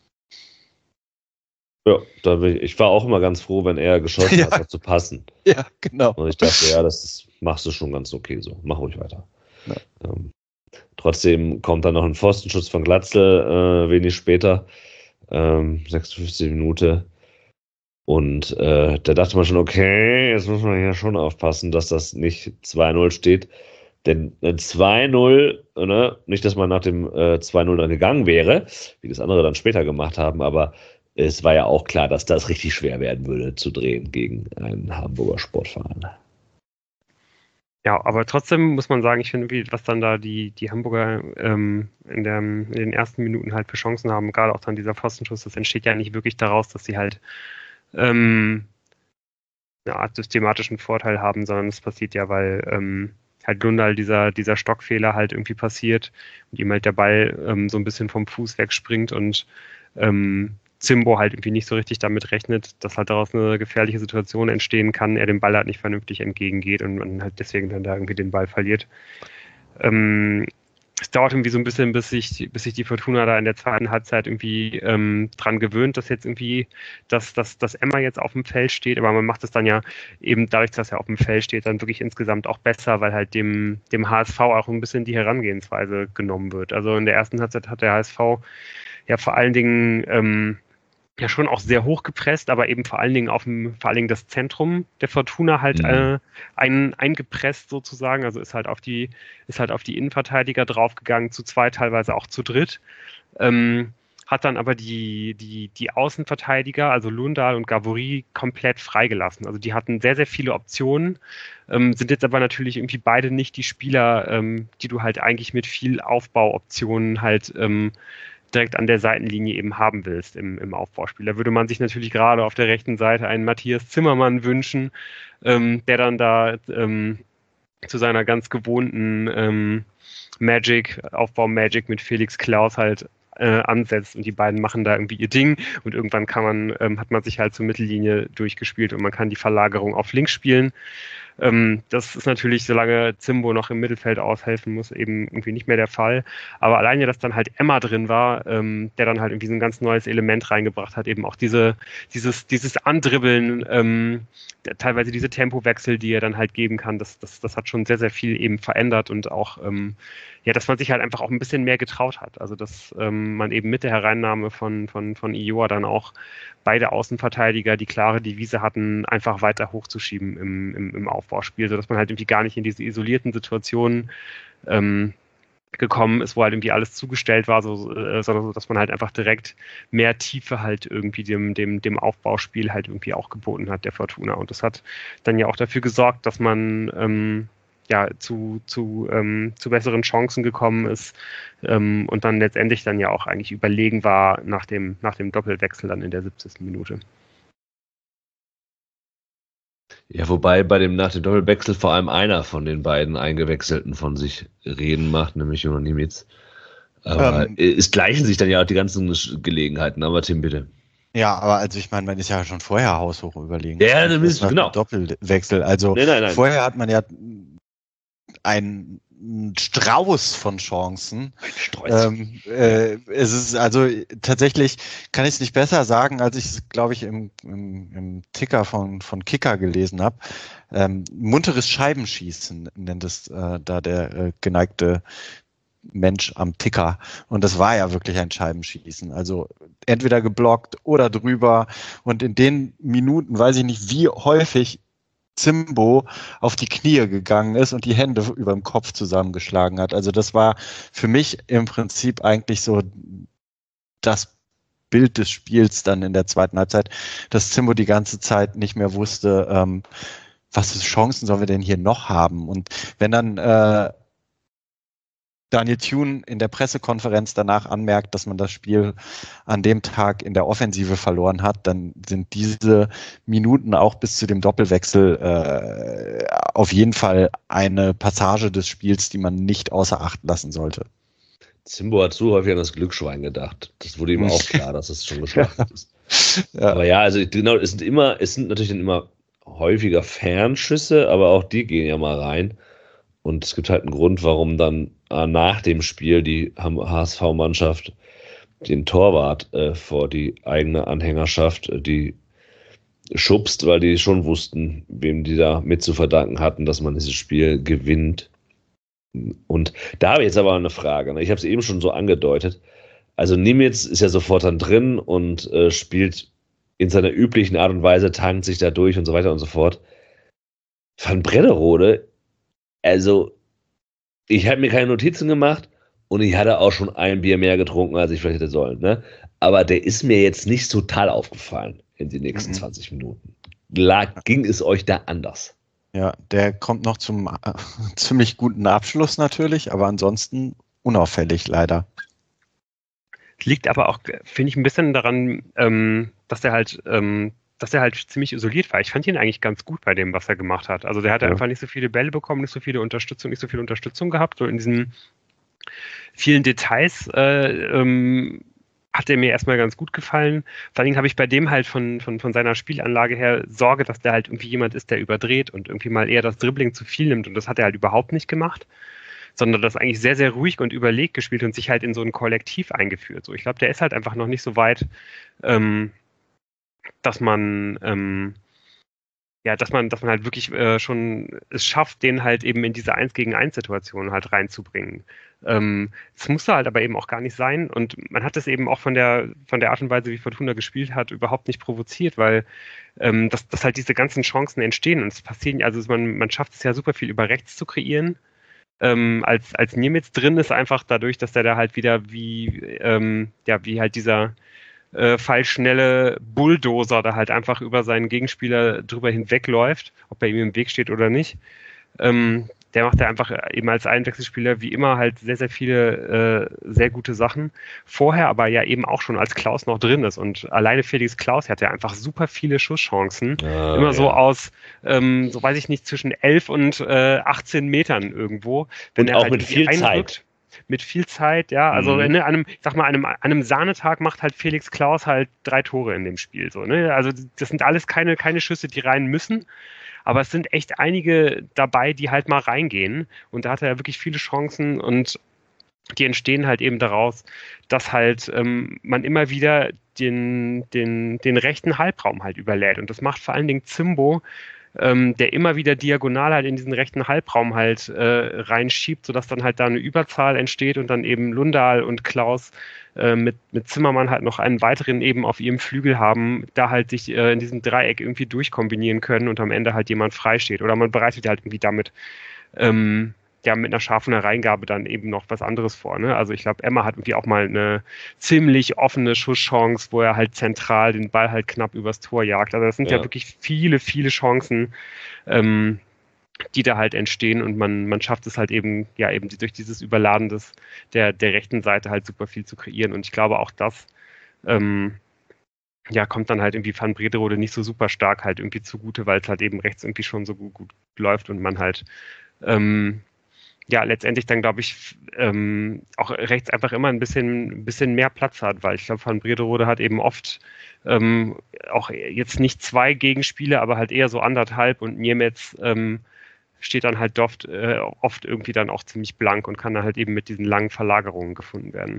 Ja, da bin ich, ich war auch immer ganz froh, wenn er geschossen ja. hat, das zu passen. Ja, genau. Und ich dachte, ja, das ist, machst du schon ganz okay so. Mach ruhig weiter. Ja. Ähm, trotzdem kommt dann noch ein Pfostenschutz von Glatzel äh, wenig später. Ähm, sechsundfünfzigste Minute. Und äh, da dachte man schon, okay, jetzt muss man hier schon aufpassen, dass das nicht zwei null steht. Denn ein zwei null, ne, nicht, dass man nach dem äh, zwei null dann gegangen wäre, wie das andere dann später gemacht haben, aber es war ja auch klar, dass das richtig schwer werden würde, zu drehen gegen einen Hamburger Sportverein. Ja, aber trotzdem muss man sagen, ich finde, wie, was dann da die, die Hamburger ähm, in, der, in den ersten Minuten halt für Chancen haben, gerade auch dann dieser Pfostenschuss, das entsteht ja nicht wirklich daraus, dass sie halt ähm, eine Art systematischen Vorteil haben, sondern es passiert ja, weil ähm, halt Lundal dieser, dieser Stockfehler halt irgendwie passiert und ihm halt der Ball ähm, so ein bisschen vom Fuß wegspringt und ähm, Zimbo halt irgendwie nicht so richtig damit rechnet, dass halt daraus eine gefährliche Situation entstehen kann, er dem Ball halt nicht vernünftig entgegengeht und man halt deswegen dann da irgendwie den Ball verliert. Ähm, es dauert irgendwie so ein bisschen, bis sich, bis sich die Fortuna da in der zweiten Halbzeit irgendwie ähm, dran gewöhnt, dass jetzt irgendwie, dass, dass, dass Emma jetzt auf dem Feld steht, aber man macht es dann ja eben dadurch, dass er auf dem Feld steht, dann wirklich insgesamt auch besser, weil halt dem, dem H S V auch ein bisschen die Herangehensweise genommen wird. Also in der ersten Halbzeit hat der H S V ja vor allen Dingen ähm, ja schon auch sehr hoch gepresst, aber eben vor allen Dingen auf dem, vor allen Dingen das Zentrum der Fortuna halt Mhm. äh, ein, eingepresst sozusagen, also ist halt auf die, ist halt auf die Innenverteidiger draufgegangen, zu zweit, teilweise auch zu dritt. Ähm, hat dann aber die, die, die Außenverteidiger, also Lundal und Gavory, komplett freigelassen. Also die hatten sehr, sehr viele Optionen, ähm, sind jetzt aber natürlich irgendwie beide nicht die Spieler, ähm, die du halt eigentlich mit viel Aufbauoptionen halt ähm, direkt an der Seitenlinie eben haben willst im, im Aufbauspiel. Da würde man sich natürlich gerade auf der rechten Seite einen Matthias Zimmermann wünschen, ähm, der dann da ähm, zu seiner ganz gewohnten ähm, Magic, Aufbau-Magic mit Felix Klaus halt äh, ansetzt und die beiden machen da irgendwie ihr Ding und irgendwann kann man, ähm, hat man sich halt zur Mittellinie durchgespielt und man kann die Verlagerung auf links spielen. Ähm, das ist natürlich, solange Zimbo noch im Mittelfeld aushelfen muss, eben irgendwie nicht mehr der Fall. Aber alleine, dass dann halt Emma drin war, ähm, der dann halt irgendwie so ein ganz neues Element reingebracht hat, eben auch diese, dieses, dieses Andribbeln, ähm, der, teilweise diese Tempowechsel, die er dann halt geben kann, das, das, das hat schon sehr, sehr viel eben verändert und auch, ähm, ja, dass man sich halt einfach auch ein bisschen mehr getraut hat. Also, dass ähm, man eben mit der Hereinnahme von, von, von Ioa dann auch beide Außenverteidiger, die klare Devise hatten, einfach weiter hochzuschieben im, im, im Aufbauspiel, sodass man halt irgendwie gar nicht in diese isolierten Situationen ähm, gekommen ist, wo halt irgendwie alles zugestellt war, so, äh, sondern so, dass man halt einfach direkt mehr Tiefe halt irgendwie dem, dem, dem Aufbauspiel halt irgendwie auch geboten hat, der Fortuna. Und das hat dann ja auch dafür gesorgt, dass man ähm, ja zu, zu, ähm, zu besseren Chancen gekommen ist ähm, und dann letztendlich dann ja auch eigentlich überlegen war nach dem, nach dem Doppelwechsel dann in der siebzigsten Minute. Ja, wobei bei dem nach dem Doppelwechsel vor allem einer von den beiden Eingewechselten von sich reden macht, nämlich Jonas Niemitz. Aber Ähm, es gleichen sich dann ja auch die ganzen Gelegenheiten. Aber Tim, bitte. Ja, aber also ich meine, man ist ja schon vorher haushoch überlegen. Ja, Nicht dann erst bist du, nach dem genau. Doppelwechsel. Also Nein, nein, nein. vorher hat man ja einen Strauß von Chancen. Ein Sträußchen. Ähm, äh, es ist also tatsächlich, kann ich es nicht besser sagen, als ich es, glaube ich, im, im, im Ticker von, von Kicker gelesen habe. Ähm, munteres Scheibenschießen nennt es äh, da der äh, geneigte Mensch am Ticker. Und das war ja wirklich ein Scheibenschießen. Also entweder geblockt oder drüber. Und in den Minuten weiß ich nicht, wie häufig Zimbo auf die Knie gegangen ist und die Hände über dem Kopf zusammengeschlagen hat. Also das war für mich im Prinzip eigentlich so das Bild des Spiels dann in der zweiten Halbzeit, dass Zimbo die ganze Zeit nicht mehr wusste, ähm, was für Chancen sollen wir denn hier noch haben. Und wenn dann äh, Daniel Thune in der Pressekonferenz danach anmerkt, dass man das Spiel an dem Tag in der Offensive verloren hat, dann sind diese Minuten auch bis zu dem Doppelwechsel äh, auf jeden Fall eine Passage des Spiels, die man nicht außer Acht lassen sollte. Zimbo hat zu häufig an das Glücksschwein gedacht. Das wurde ihm auch klar, dass es schon geschlachtet ist. Ja. Aber ja, also genau, es sind immer, es sind natürlich dann immer häufiger Fernschüsse, aber auch die gehen ja mal rein. Und es gibt halt einen Grund, warum dann äh, nach dem Spiel die H S V-Mannschaft den Torwart äh, vor die eigene Anhängerschaft, äh, die schubst, weil die schon wussten, wem die da mit zu verdanken hatten, dass man dieses Spiel gewinnt. Und da habe ich jetzt aber eine Frage. Ne? Ich habe es eben schon so angedeutet. Also Niemitz ist ja sofort dann drin und äh, spielt in seiner üblichen Art und Weise, tankt sich da durch und so weiter und so fort. Van Brederode, also ich habe mir keine Notizen gemacht und ich hatte auch schon ein Bier mehr getrunken, als ich vielleicht hätte sollen. Ne? Aber der ist mir jetzt nicht total aufgefallen in den nächsten Mhm. zwanzig Minuten. Lag, ging es euch da anders? Ja, der kommt noch zum äh, ziemlich guten Abschluss natürlich, aber ansonsten unauffällig leider. Liegt aber auch, finde ich, ein bisschen daran, ähm, dass der halt, ähm, dass er halt ziemlich isoliert war. Ich fand ihn eigentlich ganz gut bei dem, was er gemacht hat. Also der hatte Ja. einfach nicht so viele Bälle bekommen, nicht so viele Unterstützung, nicht so viel Unterstützung gehabt. So in diesen vielen Details äh, ähm, hat er mir erstmal ganz gut gefallen. Vor allen Dingen habe ich bei dem halt von, von, von seiner Spielanlage her Sorge, dass der halt irgendwie jemand ist, der überdreht und irgendwie mal eher das Dribbling zu viel nimmt. Und das hat er halt überhaupt nicht gemacht, sondern das eigentlich sehr, sehr ruhig und überlegt gespielt und sich halt in so ein Kollektiv eingeführt. So, ich glaube, der ist halt einfach noch nicht so weit, ähm, dass man ähm, ja, dass man, dass man halt wirklich äh, schon es schafft, den halt eben in diese eins gegen eins Situation halt reinzubringen. Ähm, es musste halt aber eben auch gar nicht sein und man hat es eben auch von der, von der Art und Weise, wie Fortuna gespielt hat, überhaupt nicht provoziert, weil ähm, dass, dass halt diese ganzen Chancen entstehen und es passieren, also man, man schafft es ja super viel über rechts zu kreieren. Ähm, als, als Niemitz drin ist, einfach dadurch, dass der da halt wieder wie, ähm, ja, wie halt dieser äh, pfeilschnelle Bulldozer da halt einfach über seinen Gegenspieler drüber hinwegläuft, ob er ihm im Weg steht oder nicht. Ähm, der macht ja einfach eben als Einwechselspieler wie immer halt sehr, sehr viele äh, sehr gute Sachen. Vorher aber ja eben auch schon, als Klaus noch drin ist. Und alleine Felix Klaus hat ja einfach super viele Schusschancen. Ah, immer so ja. aus, ähm, so weiß ich nicht, zwischen elf und äh, achtzehn Metern irgendwo. Wenn Und er auch halt mit irgendwie viel einrückt. Zeit. Mit viel Zeit, ja. Also Mhm. ne, an einem, ich sag mal, an einem, an einem Sahnetag macht halt Felix Klaus halt drei Tore in dem Spiel. So, ne? Also das sind alles keine, keine Schüsse, die rein müssen. Aber es sind echt einige dabei, die halt mal reingehen. Und da hat er ja wirklich viele Chancen und die entstehen halt eben daraus, dass halt ähm, man immer wieder den, den, den rechten Halbraum halt überlädt. Und das macht vor allen Dingen Zimbo, ähm, der immer wieder diagonal halt in diesen rechten Halbraum halt äh, reinschiebt, sodass dann halt da eine Überzahl entsteht und dann eben Lundahl und Klaus äh, mit, mit Zimmermann halt noch einen weiteren eben auf ihrem Flügel haben, da halt sich äh, in diesem Dreieck irgendwie durchkombinieren können und am Ende halt jemand frei steht. Oder man bereitet halt irgendwie damit ähm, ja, mit einer scharfen Hereingabe dann eben noch was anderes vor. Ne? Also ich glaube, Emma hat irgendwie auch mal eine ziemlich offene Schusschance, wo er halt zentral den Ball halt knapp übers Tor jagt. Also das sind ja, Ja. wirklich viele, viele Chancen, ähm, die da halt entstehen und man, man schafft es halt eben, ja, eben durch dieses Überladen des, der, der rechten Seite halt super viel zu kreieren. Und ich glaube auch das, ähm, ja, kommt dann halt irgendwie Van Brederode nicht so super stark halt irgendwie zugute, weil es halt eben rechts irgendwie schon so gut, gut läuft und man halt ähm, ja, letztendlich dann, glaube ich, ähm, auch rechts einfach immer ein bisschen, ein bisschen mehr Platz hat, weil ich glaube, Van Brederode hat eben oft ähm, auch jetzt nicht zwei Gegenspiele, aber halt eher so anderthalb und Niemetz ähm, steht dann halt oft, äh, oft irgendwie dann auch ziemlich blank und kann dann halt eben mit diesen langen Verlagerungen gefunden werden.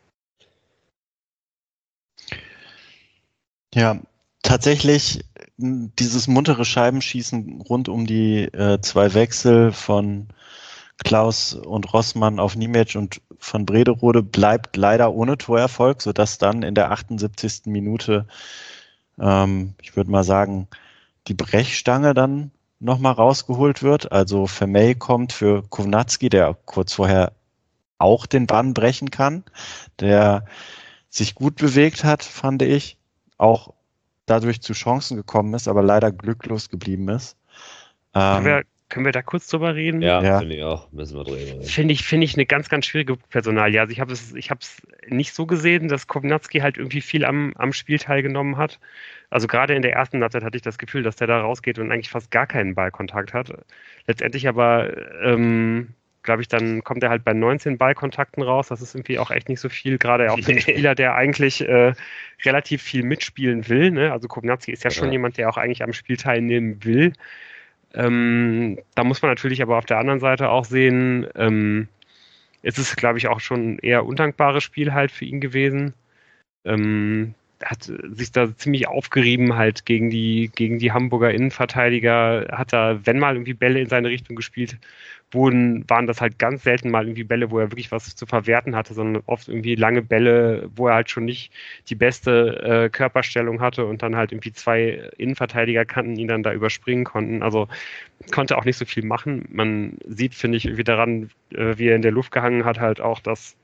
Ja, tatsächlich m, dieses muntere Scheibenschießen rund um die äh, zwei Wechsel von Klaus und Rossmann auf Niemetsch und von Brederode bleibt leider ohne Torerfolg, sodass dann in der achtundsiebzigsten Minute, ähm, ich würde mal sagen, die Brechstange dann nochmal rausgeholt wird. Also Vermey kommt für Kownatski, der kurz vorher auch den Bann brechen kann, der sich gut bewegt hat, fand ich, auch dadurch zu Chancen gekommen ist, aber leider glücklos geblieben ist. Können Ähm, wir, können wir da kurz drüber reden? Ja, Ja. finde ich auch. Müssen wir drüber reden. Finde ich, finde ich eine ganz, ganz schwierige Personalie. Also ich habe es, ich habe es nicht so gesehen, dass Kownatski halt irgendwie viel am, am Spiel teilgenommen hat. Also gerade in der ersten Halbzeit hatte ich das Gefühl, dass der da rausgeht und eigentlich fast gar keinen Ballkontakt hat. Letztendlich aber, ähm, glaube ich, dann kommt er halt bei neunzehn Ballkontakten raus. Das ist irgendwie auch echt nicht so viel, gerade auch für einen Spieler, der eigentlich äh, relativ viel mitspielen will. Ne? Also Kownatski ist ja schon Ja. jemand, der auch eigentlich am Spiel teilnehmen will. Ähm, da muss man natürlich aber auf der anderen Seite auch sehen, ähm, es ist, glaube ich, auch schon ein eher undankbares Spiel halt für ihn gewesen. Ähm, hat sich da ziemlich aufgerieben halt gegen die, gegen die Hamburger Innenverteidiger, hat da, wenn mal irgendwie Bälle in seine Richtung gespielt wurden, waren das halt ganz selten mal irgendwie Bälle, wo er wirklich was zu verwerten hatte, sondern oft irgendwie lange Bälle, wo er halt schon nicht die beste äh, Körperstellung hatte und dann halt irgendwie zwei Innenverteidiger kannten, ihn dann da überspringen konnten. Also konnte auch nicht so viel machen. Man sieht, finde ich, irgendwie daran, äh, wie er in der Luft gehangen hat, halt auch, dass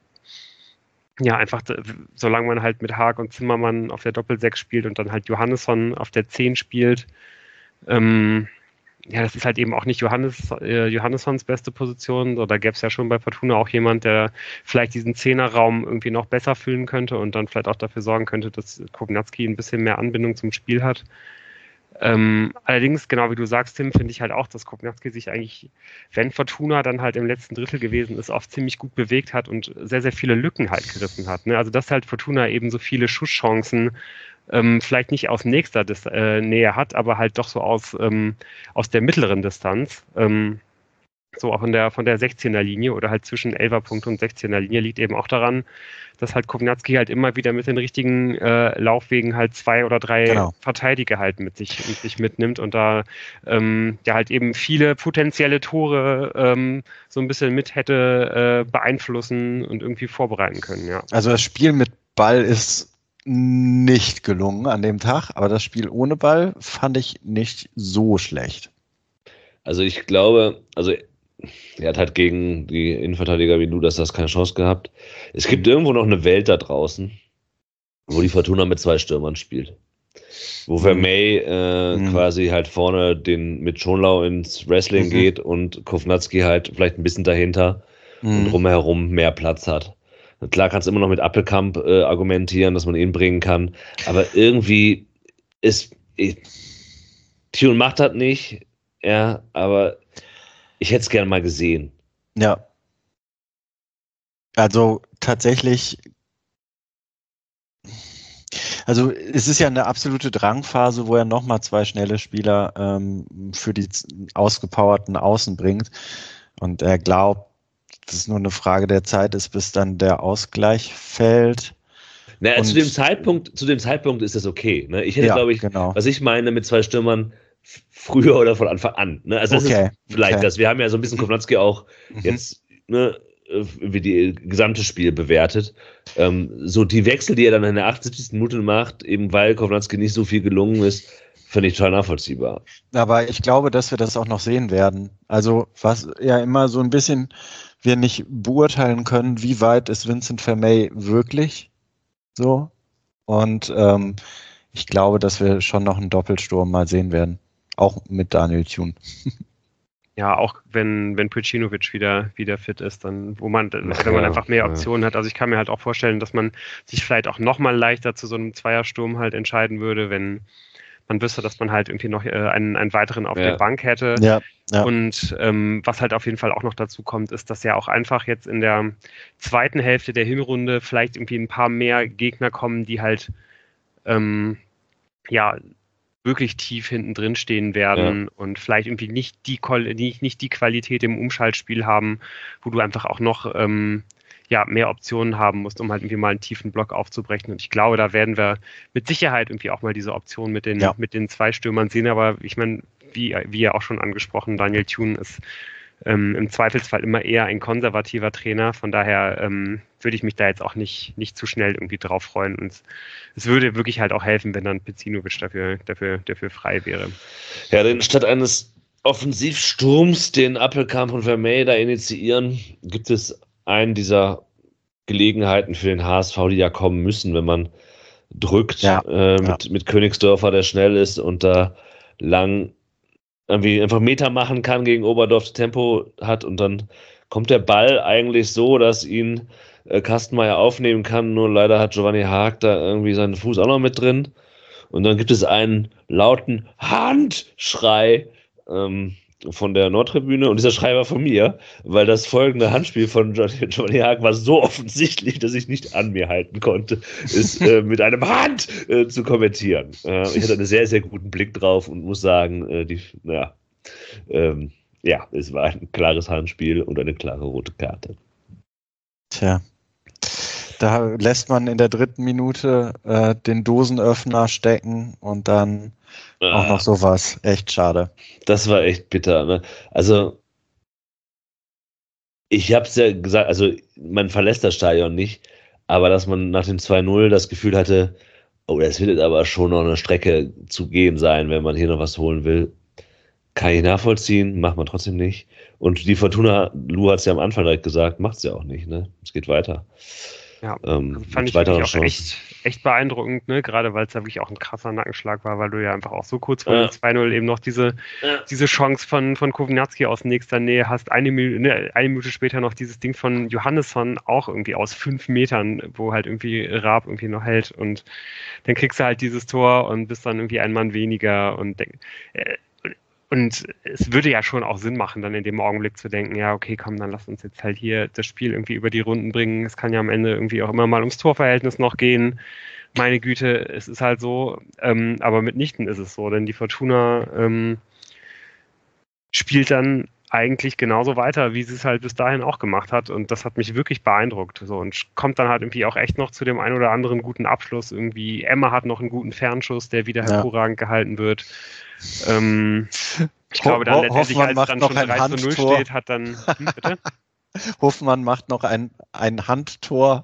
ja, einfach, solange man halt mit Haag und Zimmermann auf der Doppelsechs spielt und dann halt Johannesson auf der zehn spielt, ähm, ja, das ist halt eben auch nicht Johannes, äh, Johannessons beste Position. So, da gäbe es ja schon bei Fortuna auch jemand, der vielleicht diesen Zehnerraum irgendwie noch besser füllen könnte und dann vielleicht auch dafür sorgen könnte, dass Kownacki ein bisschen mehr Anbindung zum Spiel hat. Ähm, allerdings, genau wie du sagst, Tim, finde ich halt auch, dass Kownacki sich eigentlich, wenn Fortuna dann halt im letzten Drittel gewesen ist, oft ziemlich gut bewegt hat und sehr, sehr viele Lücken halt gerissen hat. Ne? Also dass halt Fortuna eben so viele Schusschancen ähm, vielleicht nicht aus nächster Dis- äh, Nähe hat, aber halt doch so aus, ähm, aus der mittleren Distanz. Ähm, so auch in der, von der sechzehner Linie oder halt zwischen elfer Punkt und sechzehner Linie liegt eben auch daran, dass halt Kownacki halt immer wieder mit den richtigen äh, Laufwegen halt zwei oder drei Genau. Verteidiger halt mit sich, mit sich mitnimmt und da ähm, ja halt eben viele potenzielle Tore ähm, so ein bisschen mit hätte äh, beeinflussen und irgendwie vorbereiten können, ja. Also das Spiel mit Ball ist nicht gelungen an dem Tag, aber das Spiel ohne Ball fand ich nicht so schlecht. Also ich glaube, also er hat halt gegen die Innenverteidiger wie du, dass das keine Chance gehabt. Es gibt irgendwo noch eine Welt da draußen, wo die Fortuna mit zwei Stürmern spielt. Wo Vermey äh, Mhm. quasi halt vorne den mit Schonlau ins Wrestling Mhm. geht und Kownacki halt vielleicht ein bisschen dahinter und Mhm. drumherum mehr Platz hat. Klar kannst du immer noch mit Appelkamp äh, argumentieren, dass man ihn bringen kann, aber irgendwie ist ich, Thion macht das nicht, ja, aber ich hätte es gerne mal gesehen. Ja. Also tatsächlich, also es ist ja eine absolute Drangphase, wo er nochmal zwei schnelle Spieler ähm, für die z- ausgepowerten Außen bringt. Und er glaubt, dass es nur eine Frage der Zeit ist, bis dann der Ausgleich fällt. Na, Und- zu dem Zeitpunkt, zu dem Zeitpunkt ist das okay. Ne? Ich hätte, Ja, glaube ich, genau. was ich meine mit zwei Stürmern f- früher oder von Anfang an. Ne? Also das Okay, ist vielleicht okay. das. Wir haben ja so ein bisschen Kownacki auch Mhm. jetzt ne, äh, wie die gesamte Spiel bewertet. Ähm, so die Wechsel, die er dann in der achtundsiebzigsten Minute macht, eben weil Kownacki nicht so viel gelungen ist, finde ich total nachvollziehbar. Aber ich glaube, dass wir das auch noch sehen werden. Also was ja immer so ein bisschen wir nicht beurteilen können, wie weit ist Vincent Vermey wirklich so. Und ähm, ich glaube, dass wir schon noch einen Doppelsturm mal sehen werden. Auch mit Daniel Thune. Ja, auch wenn, wenn Pujinovic wieder, wieder fit ist, dann, wo man, Ach wenn man ja, einfach mehr ja. Optionen hat. Also ich kann mir halt auch vorstellen, dass man sich vielleicht auch nochmal leichter zu so einem Zweiersturm halt entscheiden würde, wenn man wüsste, dass man halt irgendwie noch äh, einen, einen weiteren auf Ja. der Bank hätte. Ja, ja. Und ähm, was halt auf jeden Fall auch noch dazu kommt, ist, dass ja auch einfach jetzt in der zweiten Hälfte der Hinrunde vielleicht irgendwie ein paar mehr Gegner kommen, die halt ähm, ja wirklich tief hinten drin stehen werden und vielleicht irgendwie nicht die, Qual- nicht, nicht die Qualität im Umschaltspiel haben, wo du einfach auch noch ähm, ja, mehr Optionen haben musst, um halt irgendwie mal einen tiefen Block aufzubrechen. Und ich glaube, da werden wir mit Sicherheit irgendwie auch mal diese Option mit den, Ja. mit den zwei Stürmern sehen. Aber ich meine, wie, wie ja auch schon angesprochen, Daniel Thune ist ähm, im Zweifelsfall immer eher ein konservativer Trainer. Von daher ähm, würde ich mich da jetzt auch nicht, nicht zu schnell irgendwie drauf freuen. Und es, es würde wirklich halt auch helfen, wenn dann Pecinovic dafür, dafür, dafür frei wäre. Ja, denn statt eines Offensivsturms, den Appelkamp und Vermey da initiieren, gibt es einen dieser Gelegenheiten für den H S V, die ja kommen müssen, wenn man drückt Ja, äh, mit, mit Königsdörfer, der schnell ist und da lang irgendwie einfach Meter machen kann gegen Oberdorf, Tempo hat und dann kommt der Ball eigentlich so, dass ihn äh, Kastenmeier aufnehmen kann, nur leider hat Giovanni Haag da irgendwie seinen Fuß auch noch mit drin und dann gibt es einen lauten Handschrei ähm, von der Nordtribüne und dieser Schrei war von mir, weil das folgende Handspiel von Giovanni Haag war so offensichtlich, dass ich nicht an mir halten konnte, es äh, mit einem Hand äh, zu kommentieren. Äh, ich hatte einen sehr, sehr guten Blick drauf und muss sagen, äh, die, naja, ähm, ja, es war ein klares Handspiel und eine klare rote Karte. Tja. Da lässt man in der dritten Minute äh, den Dosenöffner stecken und dann ah. auch noch sowas. Echt schade. Das war echt bitter. Ne? Also ich habe es ja gesagt, also man verlässt das Stadion nicht, aber dass man nach dem zwei null das Gefühl hatte, oh, das wird jetzt aber schon noch eine Strecke zu gehen sein, wenn man hier noch was holen will. Kann ich nachvollziehen, macht man trotzdem nicht. Und die Fortuna, Lou hat es ja am Anfang direkt gesagt, macht es ja auch nicht. Ne? Es geht weiter. Ja, ähm, also fand ich wirklich auch echt, echt beeindruckend, ne? Gerade weil es ja wirklich auch ein krasser Nackenschlag war, weil du ja einfach auch so kurz vor ja. dem zwei null eben noch diese, ja. diese Chance von, von Kownacki aus nächster Nähe hast, eine, ne, eine Minute später noch dieses Ding von Johannesson auch irgendwie aus fünf Metern, wo halt irgendwie Raab irgendwie noch hält und dann kriegst du halt dieses Tor und bist dann irgendwie ein Mann weniger und äh, Und es würde ja schon auch Sinn machen, dann in dem Augenblick zu denken, ja, okay, komm, dann lass uns jetzt halt hier das Spiel irgendwie über die Runden bringen. Es kann ja am Ende irgendwie auch immer mal ums Torverhältnis noch gehen. Meine Güte, es ist halt so, ähm, aber mitnichten ist es so, denn die Fortuna ähm, spielt dann eigentlich genauso weiter, wie sie es halt bis dahin auch gemacht hat und das hat mich wirklich beeindruckt. So, und kommt dann halt irgendwie auch echt noch zu dem einen oder anderen guten Abschluss. Irgendwie Emma hat noch einen guten Fernschuss, der wieder ja. hervorragend gehalten wird. Ähm, ich Ho glaube, dann Ho letztendlich, Hoffmann als es dann noch schon drei zu null steht, hat dann... Hm, bitte? Hoffmann macht noch ein, ein Handtor.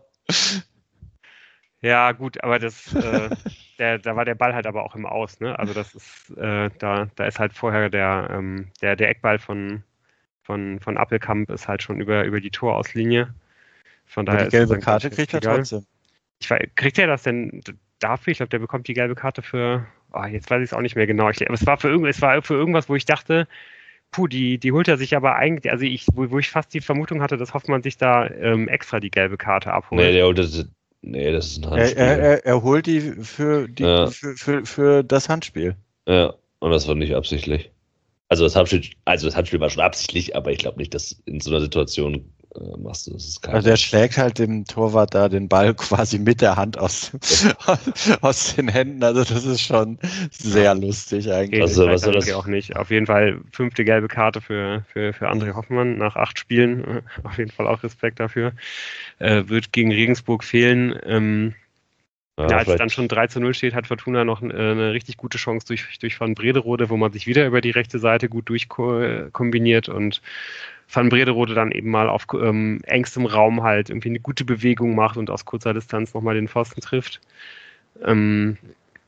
Ja, gut, aber das, äh, der, da war der Ball halt aber auch im Aus, ne? Also das ist, äh, da, da ist halt vorher der, ähm, der, der Eckball von, von, von Appelkamp ist halt schon über, über die Torauslinie. Von daher die gelbe Karte kriegt er trotzdem. Ich weiß, kriegt er das denn dafür? Ich glaube, der bekommt die gelbe Karte für, oh, jetzt weiß ich es auch nicht mehr genau. Ich, aber es war für irgend, es war für irgendwas, wo ich dachte, puh, die, die holt er sich aber eigentlich, also ich, wo, wo ich fast die Vermutung hatte, dass Hoffmann sich da ähm, extra die gelbe Karte abholt. Nee, der holt das, nee, das ist ein Handspiel. Er, er, er holt die für, die ja. für, für, für das Handspiel. Ja, und das war nicht absichtlich. Also das Handspiel, also das Handspiel war schon absichtlich, aber ich glaube nicht, dass in so einer Situation äh, machst du das. Ist kein also der schlägt halt dem Torwart da den Ball quasi mit der Hand aus, aus den Händen. Also das ist schon sehr lustig eigentlich. Also was soll das auch nicht. Auf jeden Fall fünfte gelbe Karte für, für, für André Hoffmann nach acht Spielen. Auf jeden Fall auch Respekt dafür. Äh, wird gegen Regensburg fehlen. Ähm, Ja, ja, als es dann schon drei zu null steht, hat Fortuna noch eine, eine richtig gute Chance durch, durch Van Brederode, wo man sich wieder über die rechte Seite gut durchkombiniert und Van Brederode dann eben mal auf ähm, engstem Raum halt irgendwie eine gute Bewegung macht und aus kurzer Distanz nochmal den Pfosten trifft. Ähm,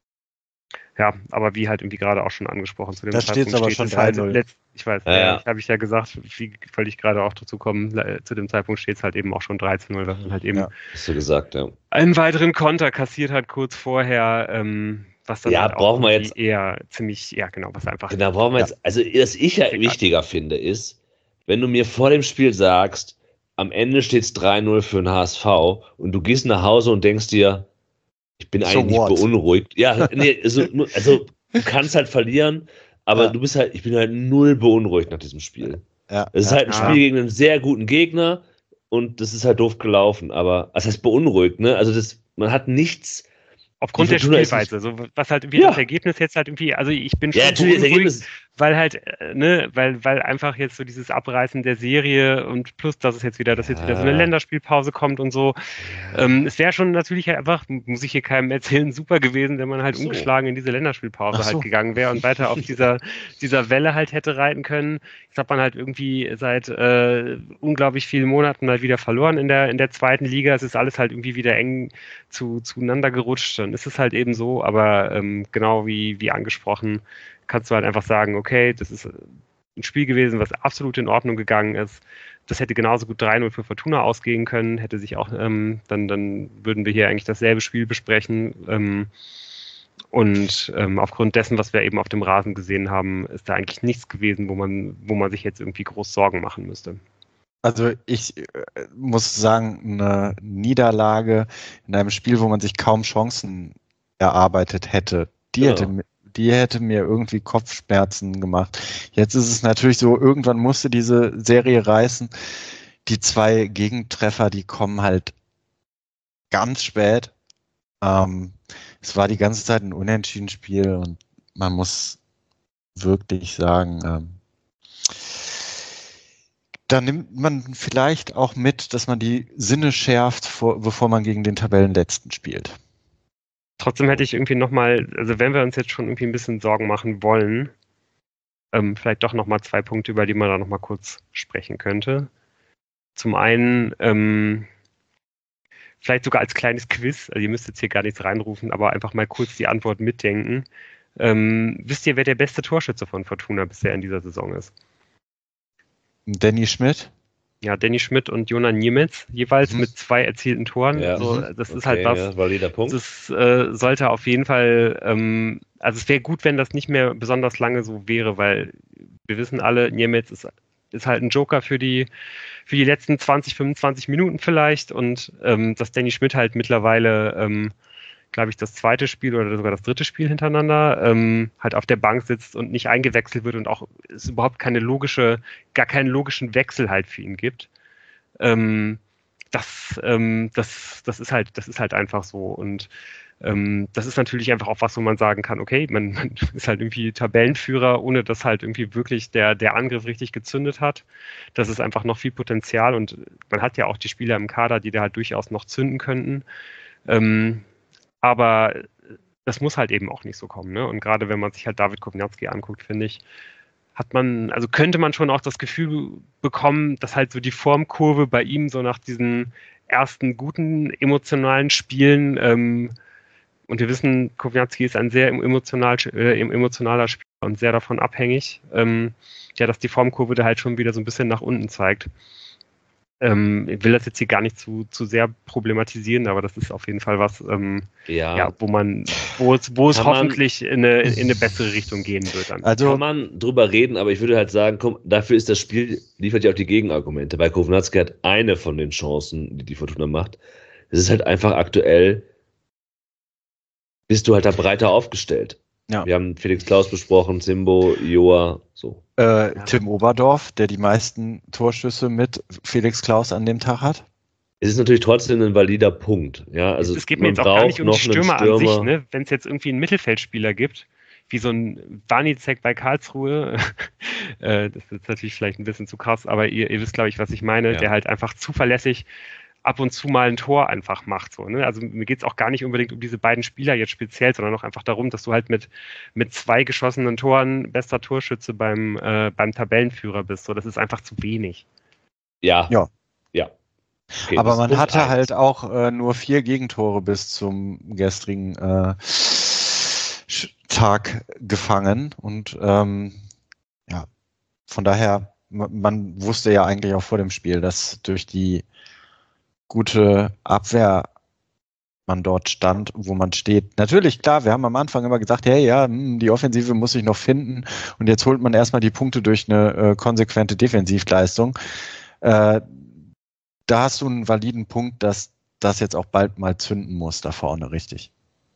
ja, aber wie halt irgendwie gerade auch schon angesprochen, zu dem da Zeitpunkt steht aber schon drei null. Halt, ich weiß, ja, ja. habe ich ja gesagt, wie wollte ich gerade auch dazu kommen, zu dem Zeitpunkt steht es halt eben auch schon drei zu null, was man halt eben ja, hast du gesagt, ja. einen weiteren Konter kassiert hat kurz vorher, ähm, was dann ja, halt brauchen auch wir jetzt eher ziemlich, ja genau, was einfach... Genau, brauchen wir ja. jetzt, also was ich ja wichtiger finde, ist, wenn du mir vor dem Spiel sagst, am Ende steht es drei null für den H S V und du gehst nach Hause und denkst dir, ich bin so eigentlich what? nicht beunruhigt. Ja, nee, also, also du kannst halt verlieren, aber ja. du bist halt, ich bin halt null beunruhigt nach diesem Spiel. Ja, es ist ja, halt ein ja. Spiel gegen einen sehr guten Gegner und das ist halt doof gelaufen, aber das heißt beunruhigt, ne? Also das, man hat nichts. Aufgrund der Spielweise, so was halt irgendwie ja. das Ergebnis jetzt halt irgendwie, also ich bin schon ja, natürlich, beunruhigt, weil halt, ne, weil, weil einfach jetzt so dieses Abreißen der Serie und plus, dass es jetzt wieder, dass jetzt wieder so eine Länderspielpause kommt und so. Ja. Ähm, es wäre schon natürlich einfach, muss ich hier keinem erzählen, super gewesen, wenn man halt so. ungeschlagen in diese Länderspielpause so. halt gegangen wäre und weiter auf dieser, dieser Welle halt hätte reiten können. Jetzt hat man halt irgendwie seit äh, unglaublich vielen Monaten mal wieder verloren in der, in der zweiten Liga. Es ist alles halt irgendwie wieder eng zu, zueinander gerutscht. Dann ist es halt eben so, aber ähm, genau wie, wie angesprochen, kannst du halt einfach sagen, okay, das ist ein Spiel gewesen, was absolut in Ordnung gegangen ist. Das hätte genauso gut drei null für Fortuna ausgehen können, hätte sich auch, ähm, dann, dann würden wir hier eigentlich dasselbe Spiel besprechen. Ähm, und ähm, aufgrund dessen, was wir eben auf dem Rasen gesehen haben, ist da eigentlich nichts gewesen, wo man, wo man sich jetzt irgendwie groß Sorgen machen müsste. Also ich äh, muss sagen, eine Niederlage in einem Spiel, wo man sich kaum Chancen erarbeitet hätte, die, ja. hätte, die hätte mir irgendwie Kopfschmerzen gemacht. Jetzt ist es natürlich so, irgendwann musste diese Serie reißen. Die zwei Gegentreffer, die kommen halt ganz spät. Ähm, es war die ganze Zeit ein Unentschieden-Spiel und man muss wirklich sagen, ähm, Da nimmt man vielleicht auch mit, dass man die Sinne schärft, vor, bevor man gegen den Tabellenletzten spielt. Trotzdem hätte ich irgendwie nochmal, also wenn wir uns jetzt schon irgendwie ein bisschen Sorgen machen wollen, ähm, vielleicht doch nochmal zwei Punkte, über die man da nochmal kurz sprechen könnte. Zum einen, ähm, vielleicht sogar als kleines Quiz, also ihr müsst jetzt hier gar nichts reinrufen, aber einfach mal kurz die Antwort mitdenken. Ähm, wisst ihr, wer der beste Torschütze von Fortuna bisher in dieser Saison ist? Danny Schmidt? Ja, Danny Schmidt und Jonan Niemetz, jeweils Mhm. mit zwei erzielten Toren. Ja. Also Mhm. das ist Okay, halt was, ja, valider Punkt. das äh, sollte auf jeden Fall, ähm, also es wäre gut, wenn das nicht mehr besonders lange so wäre, weil wir wissen alle, Niemetz ist, ist halt ein Joker für die, für die letzten zwanzig, fünfundzwanzig Minuten vielleicht und ähm, dass Danny Schmidt halt mittlerweile, ähm, glaube ich, das zweite Spiel oder sogar das dritte Spiel hintereinander ähm, halt auf der Bank sitzt und nicht eingewechselt wird und auch es überhaupt keine logische, gar keinen logischen Wechsel halt für ihn gibt. Ähm, das, ähm, das, das ist halt, das ist halt einfach so. Und ähm, das ist natürlich einfach auch was, wo man sagen kann, okay, man, man ist halt irgendwie Tabellenführer, ohne dass halt irgendwie wirklich der, der Angriff richtig gezündet hat. Das ist einfach noch viel Potenzial und man hat ja auch die Spieler im Kader, die da halt durchaus noch zünden könnten. Ähm, aber das muss halt eben auch nicht so kommen, ne? Und gerade wenn man sich halt David Kovnatski anguckt, finde ich, hat man, also könnte man schon auch das Gefühl bekommen, dass halt so die Formkurve bei ihm so nach diesen ersten guten emotionalen Spielen, ähm, und wir wissen, Kovnatski ist ein sehr emotional, äh, emotionaler Spieler und sehr davon abhängig, ähm, ja, dass die Formkurve da halt schon wieder so ein bisschen nach unten zeigt. Ähm, ich will das jetzt hier gar nicht zu, zu sehr problematisieren, aber das ist auf jeden Fall was, ähm, Ja, ja, wo man, wo es, wo es Kann man- hoffentlich in eine, in eine bessere Richtung gehen wird dann. Also, kann man drüber reden, aber ich würde halt sagen, komm, dafür ist das Spiel, liefert ja auch die Gegenargumente, weil Kovnatski hat eine von den Chancen, die die Fortuna macht. Es ist halt einfach aktuell, bist du halt da breiter aufgestellt. Ja. Wir haben Felix Klaus besprochen, Simbo, Joa, so. äh, Ja. Tim Oberdorf, der die meisten Torschüsse mit Felix Klaus an dem Tag hat. Es ist natürlich trotzdem ein valider Punkt. Ja, also es geht mir man jetzt auch gar nicht braucht um die noch einen Stürmer, an sich, Stürmer. ne? Wenn es jetzt irgendwie einen Mittelfeldspieler gibt, wie so ein Banizek bei Karlsruhe, äh, das ist jetzt natürlich vielleicht ein bisschen zu krass, aber ihr, ihr wisst, glaube ich, was ich meine, Ja. der halt einfach zuverlässig ab und zu mal ein Tor einfach macht. So, ne? Also mir geht es auch gar nicht unbedingt um diese beiden Spieler jetzt speziell, sondern auch einfach darum, dass du halt mit, mit zwei geschossenen Toren bester Torschütze beim, äh, beim Tabellenführer bist. So, das ist einfach zu wenig. Ja. Ja. Ja. Okay, Aber das ist man Punkt hatte eins. halt auch äh, nur vier Gegentore bis zum gestrigen äh, Sch- Tag gefangen. Und ähm, ja, von daher, ma- man wusste ja eigentlich auch vor dem Spiel, dass durch die gute Abwehr man dort stand, wo man steht. Natürlich, klar, wir haben am Anfang immer gesagt, hey, ja, hm, die Offensive muss sich noch finden und jetzt holt man erstmal die Punkte durch eine äh, konsequente Defensivleistung. Äh, da hast du einen validen Punkt, dass das jetzt auch bald mal zünden muss da vorne, richtig.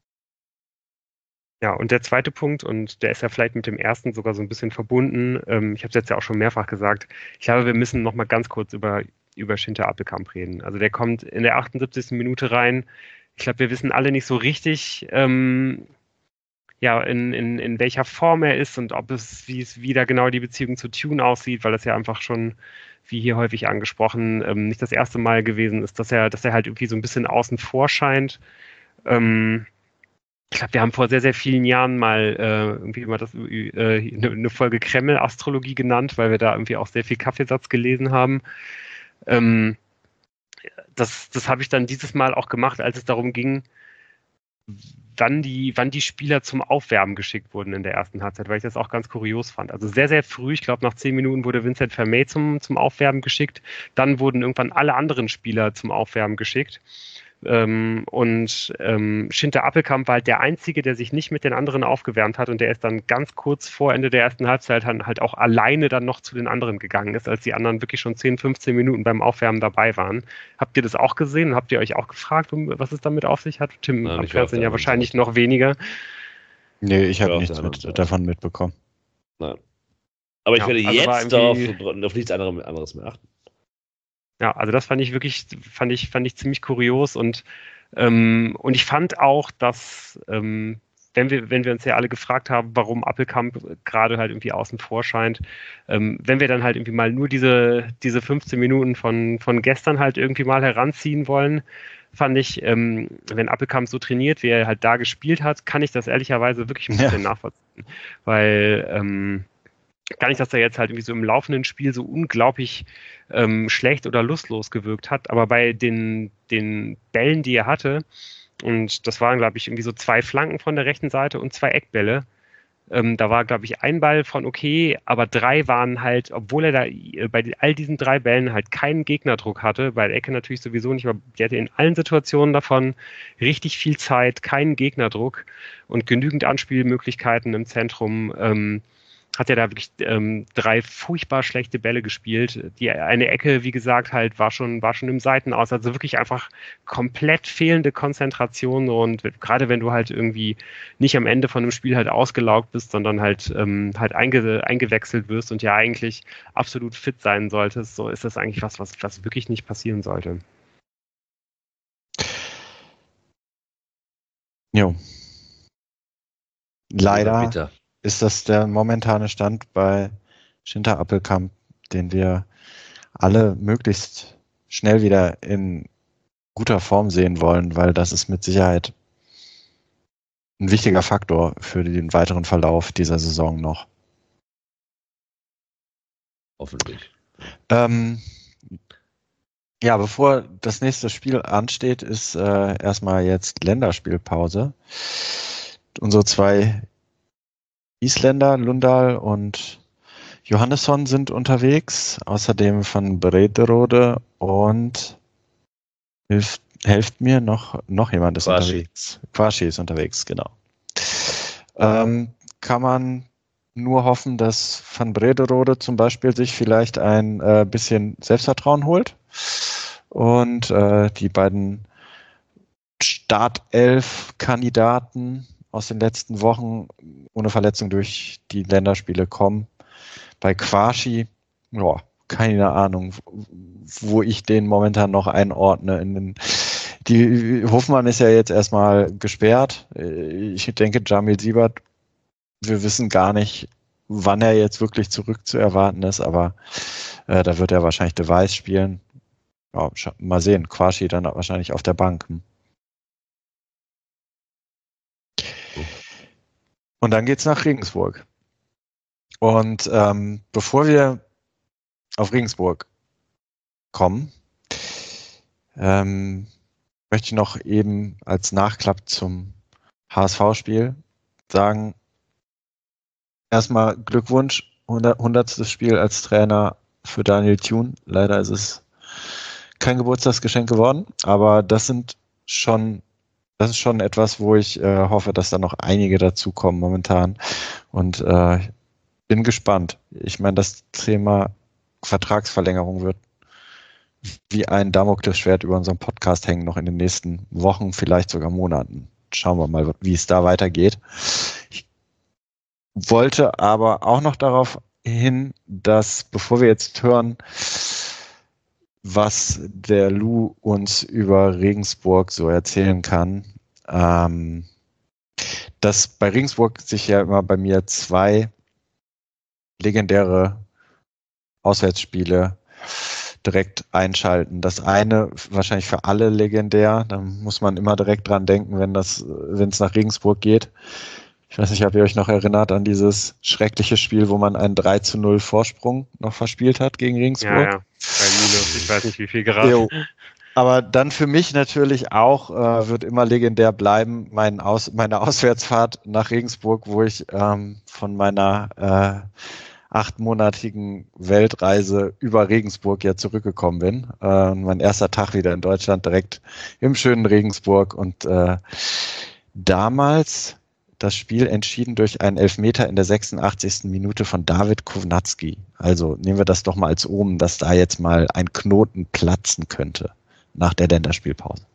Ja, und der zweite Punkt, und der ist ja vielleicht mit dem ersten sogar so ein bisschen verbunden, ähm, ich habe es jetzt ja auch schon mehrfach gesagt, ich glaube, wir müssen noch mal ganz kurz über, über Schinter Appelkamp reden. Also der kommt in der achtundsiebzigsten Minute rein. Ich glaube, wir wissen alle nicht so richtig, ähm, ja, in, in, in welcher Form er ist und ob es, wie es wieder genau die Beziehung zu Tune aussieht, weil das ja einfach schon, wie hier häufig angesprochen, ähm, nicht das erste Mal gewesen ist, dass er, dass er halt irgendwie so ein bisschen außen vor scheint. Ähm, ich glaube, wir haben vor sehr, sehr vielen Jahren mal äh, irgendwie mal das äh, eine, eine Folge Kreml-Astrologie genannt, weil wir da irgendwie auch sehr viel Kaffeesatz gelesen haben. Ähm, das das habe ich dann dieses Mal auch gemacht, als es darum ging, wann die, wann die Spieler zum Aufwärmen geschickt wurden in der ersten Halbzeit, weil ich das auch ganz kurios fand. Also sehr, sehr früh, ich glaube nach zehn Minuten wurde Vincent Vermey zum, zum Aufwärmen geschickt. Dann wurden irgendwann alle anderen Spieler zum Aufwärmen geschickt. Ähm, und ähm, Schinter Appelkamp war halt der Einzige, der sich nicht mit den anderen aufgewärmt hat und der ist dann ganz kurz vor Ende der ersten Halbzeit halt auch alleine dann noch zu den anderen gegangen ist, als die anderen wirklich schon zehn, fünfzehn Minuten beim Aufwärmen dabei waren. Habt ihr das auch gesehen und habt ihr euch auch gefragt, was es damit auf sich hat? Tim, Nein, am ich war auf Fernsehen der ja anderen wahrscheinlich Seite. noch weniger. Nee, ich Ja, habe auf nichts der mit, anderen Seite. davon mitbekommen. Nein. Aber ich Ja, werde also war jetzt darauf, irgendwie- auf nichts anderes mehr achten. Ja, also das fand ich wirklich, fand ich, fand ich ziemlich kurios und, ähm, und ich fand auch, dass, ähm, wenn wir, wenn wir uns ja alle gefragt haben, warum Appelkamp gerade halt irgendwie außen vor scheint, ähm, wenn wir dann halt irgendwie mal nur diese, diese fünfzehn Minuten von, von gestern halt irgendwie mal heranziehen wollen, fand ich, ähm, wenn Appelkamp so trainiert, wie er halt da gespielt hat, kann ich das ehrlicherweise wirklich ein bisschen ja. nachvollziehen. Weil, ähm, gar nicht, dass er jetzt halt irgendwie so im laufenden Spiel so unglaublich ähm, schlecht oder lustlos gewirkt hat, aber bei den, den Bällen, die er hatte, und das waren, glaube ich, irgendwie so zwei Flanken von der rechten Seite und zwei Eckbälle. Ähm, da war, glaube ich, ein Ball von okay, aber drei waren halt, obwohl er da äh, bei all diesen drei Bällen halt keinen Gegnerdruck hatte, bei der Ecke natürlich sowieso nicht, aber die hatte in allen Situationen davon richtig viel Zeit, keinen Gegnerdruck und genügend Anspielmöglichkeiten im Zentrum. Ähm, hat er da wirklich ähm, drei furchtbar schlechte Bälle gespielt. Die eine Ecke, wie gesagt, halt war schon war schon im Seitenaus. Also wirklich einfach komplett fehlende Konzentration. Und gerade wenn du halt irgendwie nicht am Ende von einem Spiel halt ausgelaugt bist, sondern halt ähm, halt einge eingewechselt wirst und ja eigentlich absolut fit sein solltest, so ist das eigentlich was, was, was wirklich nicht passieren sollte. Jo. Leider ist das der momentane Stand bei Shinta Appelkamp, den wir alle möglichst schnell wieder in guter Form sehen wollen, weil das ist mit Sicherheit ein wichtiger Faktor für den weiteren Verlauf dieser Saison noch. Hoffentlich. Ähm, ja, bevor das nächste Spiel ansteht, ist äh, erstmal jetzt Länderspielpause. Unsere zwei Isländer, Lundahl und Johannesson sind unterwegs, außerdem von Brederode und hilft, helft mir noch, noch jemand ist Quashi. unterwegs. Quashi ist unterwegs, genau. Ähm, kann man nur hoffen, dass Van Brederode zum Beispiel sich vielleicht ein äh, bisschen Selbstvertrauen holt und äh, die beiden Startelf-Kandidaten aus den letzten Wochen ohne Verletzung durch die Länderspiele kommen. Bei Quashi, ja, keine Ahnung, wo ich den momentan noch einordne. In den, die Hofmann ist ja jetzt erstmal gesperrt. Ich denke, Jamil Siebert, wir wissen gar nicht, wann er jetzt wirklich zurück zu erwarten ist, aber äh, da wird er wahrscheinlich Device spielen. Ja, mal sehen, Quashi dann wahrscheinlich auf der Bank. Und dann geht's nach Regensburg. Und ähm, bevor wir auf Regensburg kommen, ähm, möchte ich noch eben als Nachklapp zum H S V-Spiel sagen, erstmal Glückwunsch, hundertstes Spiel als Trainer für Daniel Thune. Leider ist es kein Geburtstagsgeschenk geworden, aber das sind schon Das ist schon etwas, wo ich äh, hoffe, dass da noch einige dazukommen momentan. Und äh, bin gespannt. Ich meine, das Thema Vertragsverlängerung wird wie ein Damoklesschwert über unserem Podcast hängen, noch in den nächsten Wochen, vielleicht sogar Monaten. Schauen wir mal, wie es da weitergeht. Ich wollte aber auch noch darauf hin, dass, bevor wir jetzt hören, was der Lou uns über Regensburg so erzählen kann, ähm, dass bei Regensburg sich ja immer bei mir zwei legendäre Auswärtsspiele direkt einschalten. Das eine wahrscheinlich für alle legendär, da muss man immer direkt dran denken, wenn das, wenn es nach Regensburg geht. Ich weiß nicht, ob ihr euch noch erinnert an dieses schreckliche Spiel, wo man einen drei zu null Vorsprung noch verspielt hat gegen Regensburg. Ja, ja, bei Minus, ich weiß nicht wie viel Grad. Jo. Aber dann für mich natürlich auch, äh, wird immer legendär bleiben, mein Aus, meine Auswärtsfahrt nach Regensburg, wo ich ähm, von meiner äh, achtmonatigen Weltreise über Regensburg ja zurückgekommen bin. Äh, mein erster Tag wieder in Deutschland, direkt im schönen Regensburg. Und äh, damals das Spiel entschieden durch einen Elfmeter in der sechsundachtzigsten Minute von David Kownacki. Also nehmen wir das doch mal als Omen, dass da jetzt mal ein Knoten platzen könnte nach der Länderspielpause.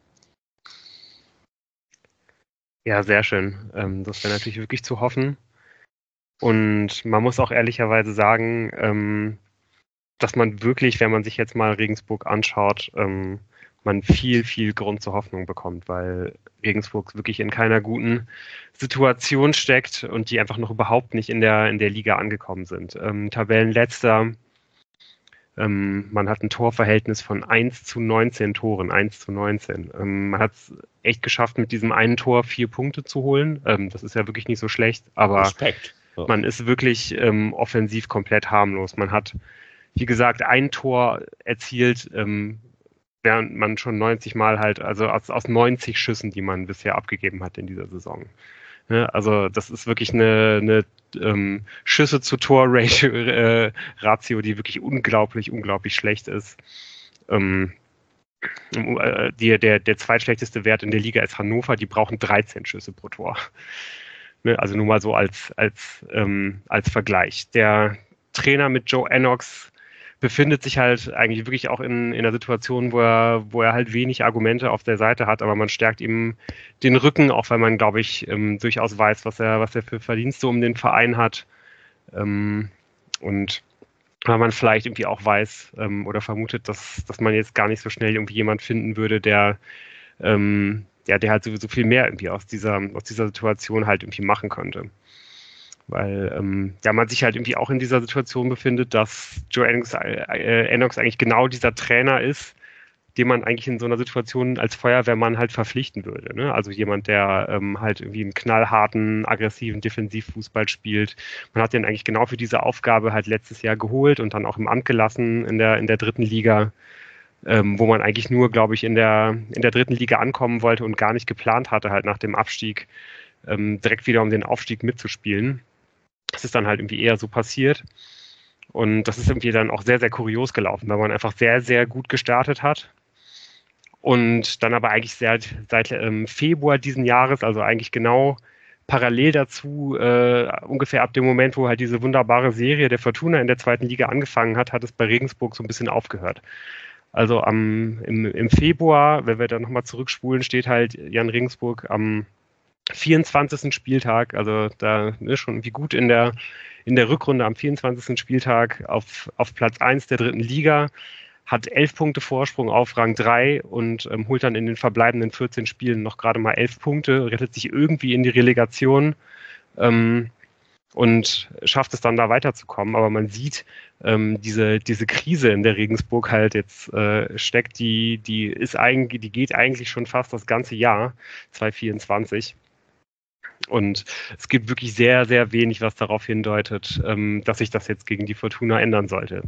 Ja, sehr schön. Ähm, das wäre natürlich wirklich zu hoffen. Und man muss auch ehrlicherweise sagen, ähm, dass man wirklich, wenn man sich jetzt mal Regensburg anschaut, ähm, man viel, viel Grund zur Hoffnung bekommt, weil Regensburg wirklich in keiner guten Situation steckt und die einfach noch überhaupt nicht in der, in der Liga angekommen sind. Ähm, Tabellenletzter, ähm, man hat ein Torverhältnis von eins zu neunzehn Toren, eins zu neunzehn. Ähm, man hat es echt geschafft, mit diesem einen Tor vier Punkte zu holen. Ähm, das ist ja wirklich nicht so schlecht, aber Respekt. Ja. man ist wirklich ähm, offensiv komplett harmlos. Man hat, wie gesagt, ein Tor erzielt, ähm, während man schon neunzig Mal halt, also aus, aus neunzig Schüssen, die man bisher abgegeben hat in dieser Saison. Ne? Also das ist wirklich eine, eine ähm, Schüsse zu Tor-Ratio, äh, Ratio, die wirklich unglaublich, unglaublich schlecht ist. Ähm, äh, die, der, der zweitschlechteste Wert in der Liga ist Hannover, die brauchen dreizehn Schüsse pro Tor. Ne? Also nur mal so als, als, ähm, als Vergleich. Der Trainer mit Joe Ennox befindet sich halt eigentlich wirklich auch in, in einer Situation, wo er, wo er halt wenig Argumente auf der Seite hat, aber man stärkt ihm den Rücken, auch weil man, glaube ich, ähm, durchaus weiß, was er, was er für Verdienste um den Verein hat. Ähm, und weil man vielleicht irgendwie auch weiß ähm, oder vermutet, dass, dass man jetzt gar nicht so schnell irgendwie jemand finden würde, der, ähm, ja, der halt sowieso viel mehr irgendwie aus dieser, aus dieser Situation halt irgendwie machen könnte. Weil ähm, ja, man sich halt irgendwie auch in dieser Situation befindet, dass Joe Ennox, äh, Ennox eigentlich genau dieser Trainer ist, den man eigentlich in so einer Situation als Feuerwehrmann halt verpflichten würde. Ne? Also jemand, der ähm, halt irgendwie einen knallharten, aggressiven Defensivfußball spielt. Man hat den eigentlich genau für diese Aufgabe halt letztes Jahr geholt und dann auch im Amt gelassen in der, in der dritten Liga, ähm, wo man eigentlich nur, glaube ich, in der, in der dritten Liga ankommen wollte und gar nicht geplant hatte, halt nach dem Abstieg ähm, direkt wieder um den Aufstieg mitzuspielen. Das ist dann halt irgendwie eher so passiert. Und das ist irgendwie dann auch sehr, sehr kurios gelaufen, weil man einfach sehr, sehr gut gestartet hat. Und dann aber eigentlich seit, seit ähm, Februar diesen Jahres, also eigentlich genau parallel dazu, äh, ungefähr ab dem Moment, wo halt diese wunderbare Serie der Fortuna in der zweiten Liga angefangen hat, hat es bei Regensburg so ein bisschen aufgehört. Also am, im, im Februar, wenn wir da nochmal zurückspulen, steht halt Jan Regensburg am vierundzwanzigsten Spieltag, also da ist schon irgendwie gut in der, in der Rückrunde am vierundzwanzigsten Spieltag auf, auf Platz eins der dritten Liga, hat elf Punkte Vorsprung auf Rang drei und ähm, holt dann in den verbleibenden vierzehn Spielen noch gerade mal elf Punkte, rettet sich irgendwie in die Relegation ähm, und schafft es dann da weiterzukommen. Aber man sieht, ähm, diese, diese Krise, in der Regensburg halt jetzt äh, steckt, die, die ist eigentlich, die geht eigentlich schon fast das ganze Jahr zwanzig vierundzwanzig. Und es gibt wirklich sehr, sehr wenig, was darauf hindeutet, ähm, dass sich das jetzt gegen die Fortuna ändern sollte.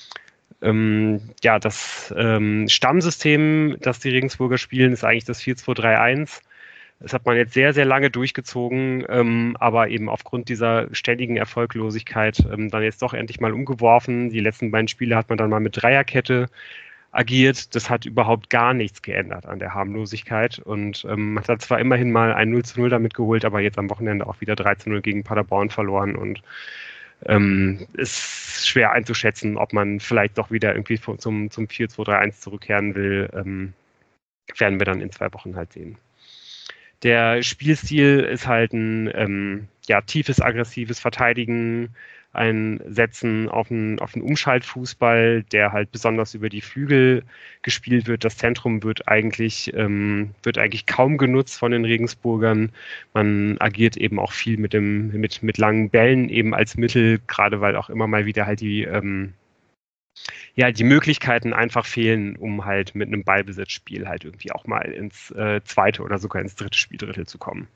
Ähm, ja, das ähm, Stammsystem, das die Regensburger spielen, ist eigentlich das vier zwei drei eins. Das hat man jetzt sehr, sehr lange durchgezogen, ähm, aber eben aufgrund dieser ständigen Erfolglosigkeit ähm, dann jetzt doch endlich mal umgeworfen. Die letzten beiden Spiele hat man dann mal mit Dreierkette agiert. Das hat überhaupt gar nichts geändert an der Harmlosigkeit und ähm, man hat zwar immerhin mal ein null zu null damit geholt, aber jetzt am Wochenende auch wieder drei zu null gegen Paderborn verloren und ähm, ist schwer einzuschätzen, ob man vielleicht doch wieder irgendwie zum, zum vier zwei drei eins zurückkehren will. Ähm, werden wir dann in zwei Wochen halt sehen. Der Spielstil ist halt ein ähm, ja, tiefes, aggressives Verteidigen, ein Setzen auf einen, auf einen Umschaltfußball, der halt besonders über die Flügel gespielt wird. Das Zentrum wird eigentlich, ähm, wird eigentlich kaum genutzt von den Regensburgern. Man agiert eben auch viel mit, dem, mit, mit langen Bällen eben als Mittel, gerade weil auch immer mal wieder halt die, ähm, ja, die Möglichkeiten einfach fehlen, um halt mit einem Ballbesitzspiel halt irgendwie auch mal ins äh, zweite oder sogar ins dritte Spieldrittel zu kommen.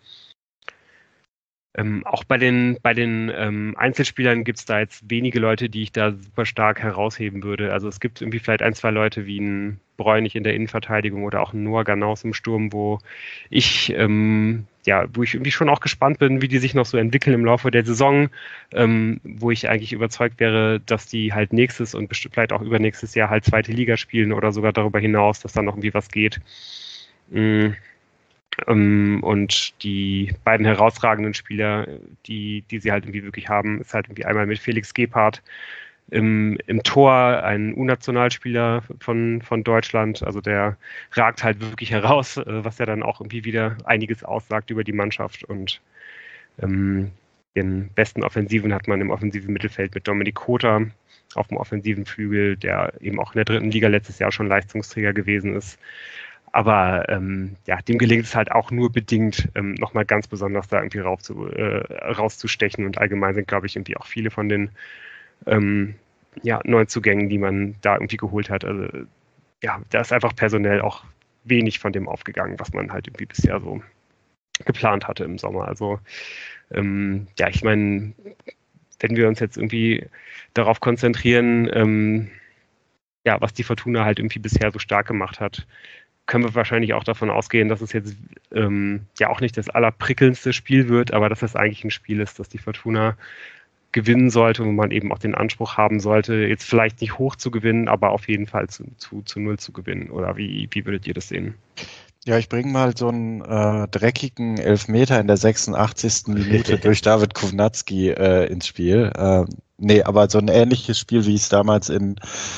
Ähm, auch bei den, bei den ähm, Einzelspielern gibt es da jetzt wenige Leute, die ich da super stark herausheben würde. Also es gibt irgendwie vielleicht ein, zwei Leute wie ein Bräunig in der Innenverteidigung oder auch ein Noah Ganaus im Sturm, wo ich ähm, ja, wo ich irgendwie schon auch gespannt bin, wie die sich noch so entwickeln im Laufe der Saison, ähm, wo ich eigentlich überzeugt wäre, dass die halt nächstes und bestimmt vielleicht auch übernächstes Jahr halt zweite Liga spielen oder sogar darüber hinaus, dass da noch irgendwie was geht. Mhm. Um, und die beiden herausragenden Spieler, die, die sie halt irgendwie wirklich haben, ist halt irgendwie einmal mit Felix Gebhardt im, im Tor, ein U-Nationalspieler von, von Deutschland, also der ragt halt wirklich heraus, was ja dann auch irgendwie wieder einiges aussagt über die Mannschaft und ähm, den besten Offensiven hat man im offensiven Mittelfeld mit Dominik Kota, auf dem offensiven Flügel, der eben auch in der dritten Liga letztes Jahr schon Leistungsträger gewesen ist. Aber ähm, ja, dem gelingt es halt auch nur bedingt, ähm, nochmal ganz besonders da irgendwie rauf zu, äh, rauszustechen. Und allgemein sind, glaube ich, irgendwie auch viele von den ähm, ja, Neuzugängen, die man da irgendwie geholt hat. Also ja, da ist einfach personell auch wenig von dem aufgegangen, was man halt irgendwie bisher so geplant hatte im Sommer. Also ähm, ja, ich meine, wenn wir uns jetzt irgendwie darauf konzentrieren, ähm, ja, was die Fortuna halt irgendwie bisher so stark gemacht hat, können wir wahrscheinlich auch davon ausgehen, dass es jetzt ähm, ja auch nicht das allerprickelndste Spiel wird, aber dass das eigentlich ein Spiel ist, das die Fortuna gewinnen sollte, wo man eben auch den Anspruch haben sollte, jetzt vielleicht nicht hoch zu gewinnen, aber auf jeden Fall zu, zu, zu null zu gewinnen. Oder wie, wie würdet ihr das sehen? Ja, ich bringe mal so einen äh, dreckigen Elfmeter in der sechsundachtzigsten Minute durch David Kownacki äh, ins Spiel. Ähm, nee, aber so ein ähnliches Spiel, wie ich es damals in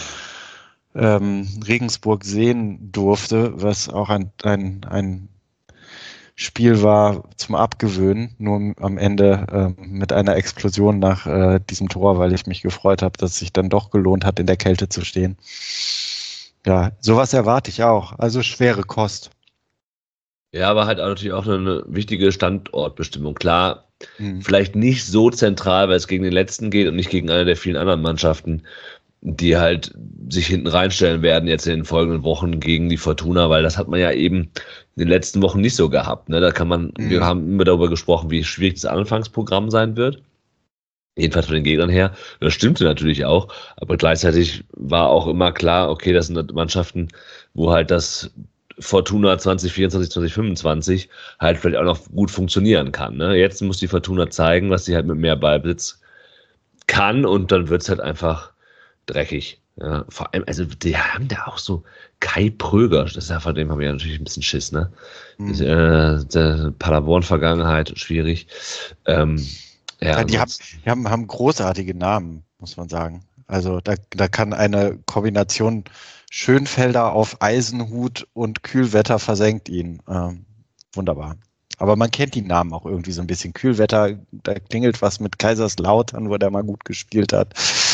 ähm, Regensburg sehen durfte, was auch ein, ein, ein Spiel war zum Abgewöhnen, nur am Ende äh, mit einer Explosion nach äh, diesem Tor, weil ich mich gefreut habe, dass es sich dann doch gelohnt hat, in der Kälte zu stehen. Ja, sowas erwarte ich auch. Also schwere Kost. Ja, aber halt auch natürlich auch eine wichtige Standortbestimmung. Klar, Mhm. vielleicht nicht so zentral, weil es gegen den Letzten geht und nicht gegen eine der vielen anderen Mannschaften, die halt sich hinten reinstellen werden jetzt in den folgenden Wochen gegen die Fortuna, weil das hat man ja eben in den letzten Wochen nicht so gehabt. Ne? Da kann man, Mhm. wir haben immer darüber gesprochen, wie schwierig das Anfangsprogramm sein wird. Jedenfalls von den Gegnern her. Das stimmte natürlich auch, aber gleichzeitig war auch immer klar, okay, das sind Mannschaften, wo halt das Fortuna zwanzig vierundzwanzig, zwanzig fünfundzwanzig halt vielleicht auch noch gut funktionieren kann. Ne? Jetzt muss die Fortuna zeigen, was sie halt mit mehr Ballbesitz kann und dann wird's halt einfach dreckig. Ja, vor allem, also die haben da auch so Kai Pröger, das ist ja, von dem haben wir ja natürlich ein bisschen Schiss, ne? Mhm. Das, äh, der Paderborn-Vergangenheit, schwierig. Ähm, ja, Ja, die haben, ansonsten- die haben, haben großartige Namen, muss man sagen. Also da, da kann eine Kombination Schönfelder auf Eisenhut und Kühlwetter versenkt ihn. Ähm, wunderbar. Aber man kennt die Namen auch irgendwie so ein bisschen. Kühlwetter, da klingelt was mit Kaiserslautern, wo der mal gut gespielt hat.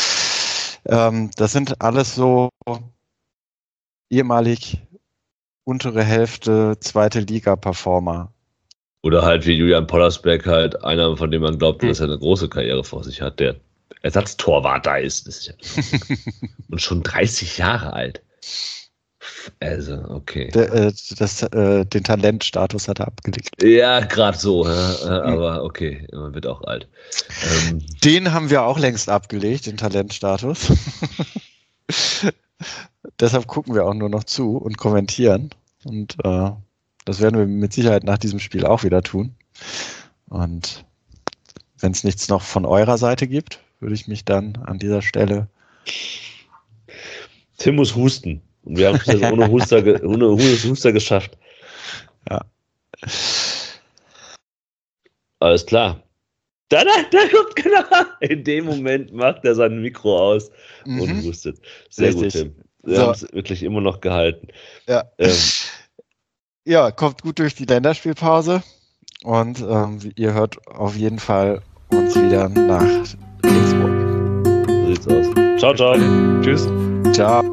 Ähm, das sind alles so ehemalig untere Hälfte zweite Liga-Performer. Oder halt wie Julian Pollersbeck halt einer, von dem man glaubt, Hm. dass er eine große Karriere vor sich hat, der Ersatztorwart da ist. Das ist ja und schon dreißig Jahre alt. Also, okay. Der, äh, das, äh, den Talentstatus hat er abgelegt. Ja, gerade so, ja, äh, aber okay, man wird auch alt. Ähm, Den haben wir auch längst abgelegt, den Talentstatus. Deshalb gucken wir auch nur noch zu und kommentieren. Und äh, das werden wir mit Sicherheit nach diesem Spiel auch wieder tun. Und wenn es nichts noch von eurer Seite gibt, würde ich mich dann an dieser Stelle... Tim muss husten. Und wir haben es jetzt ohne Huster, ge- ohne Huster geschafft. Ja. Alles klar. Da, da, da kommt genau. In dem Moment macht er sein Mikro aus und Mhm. hustet. Sehr Richtig. gut, Tim. Wir So. haben es wirklich immer noch gehalten. Ja. Ähm, Ja, kommt gut durch die Länderspielpause. Und ähm, ihr hört auf jeden Fall uns wieder nach Regensburg. so sieht's aus. Ciao, ciao. Tschüss. Ciao.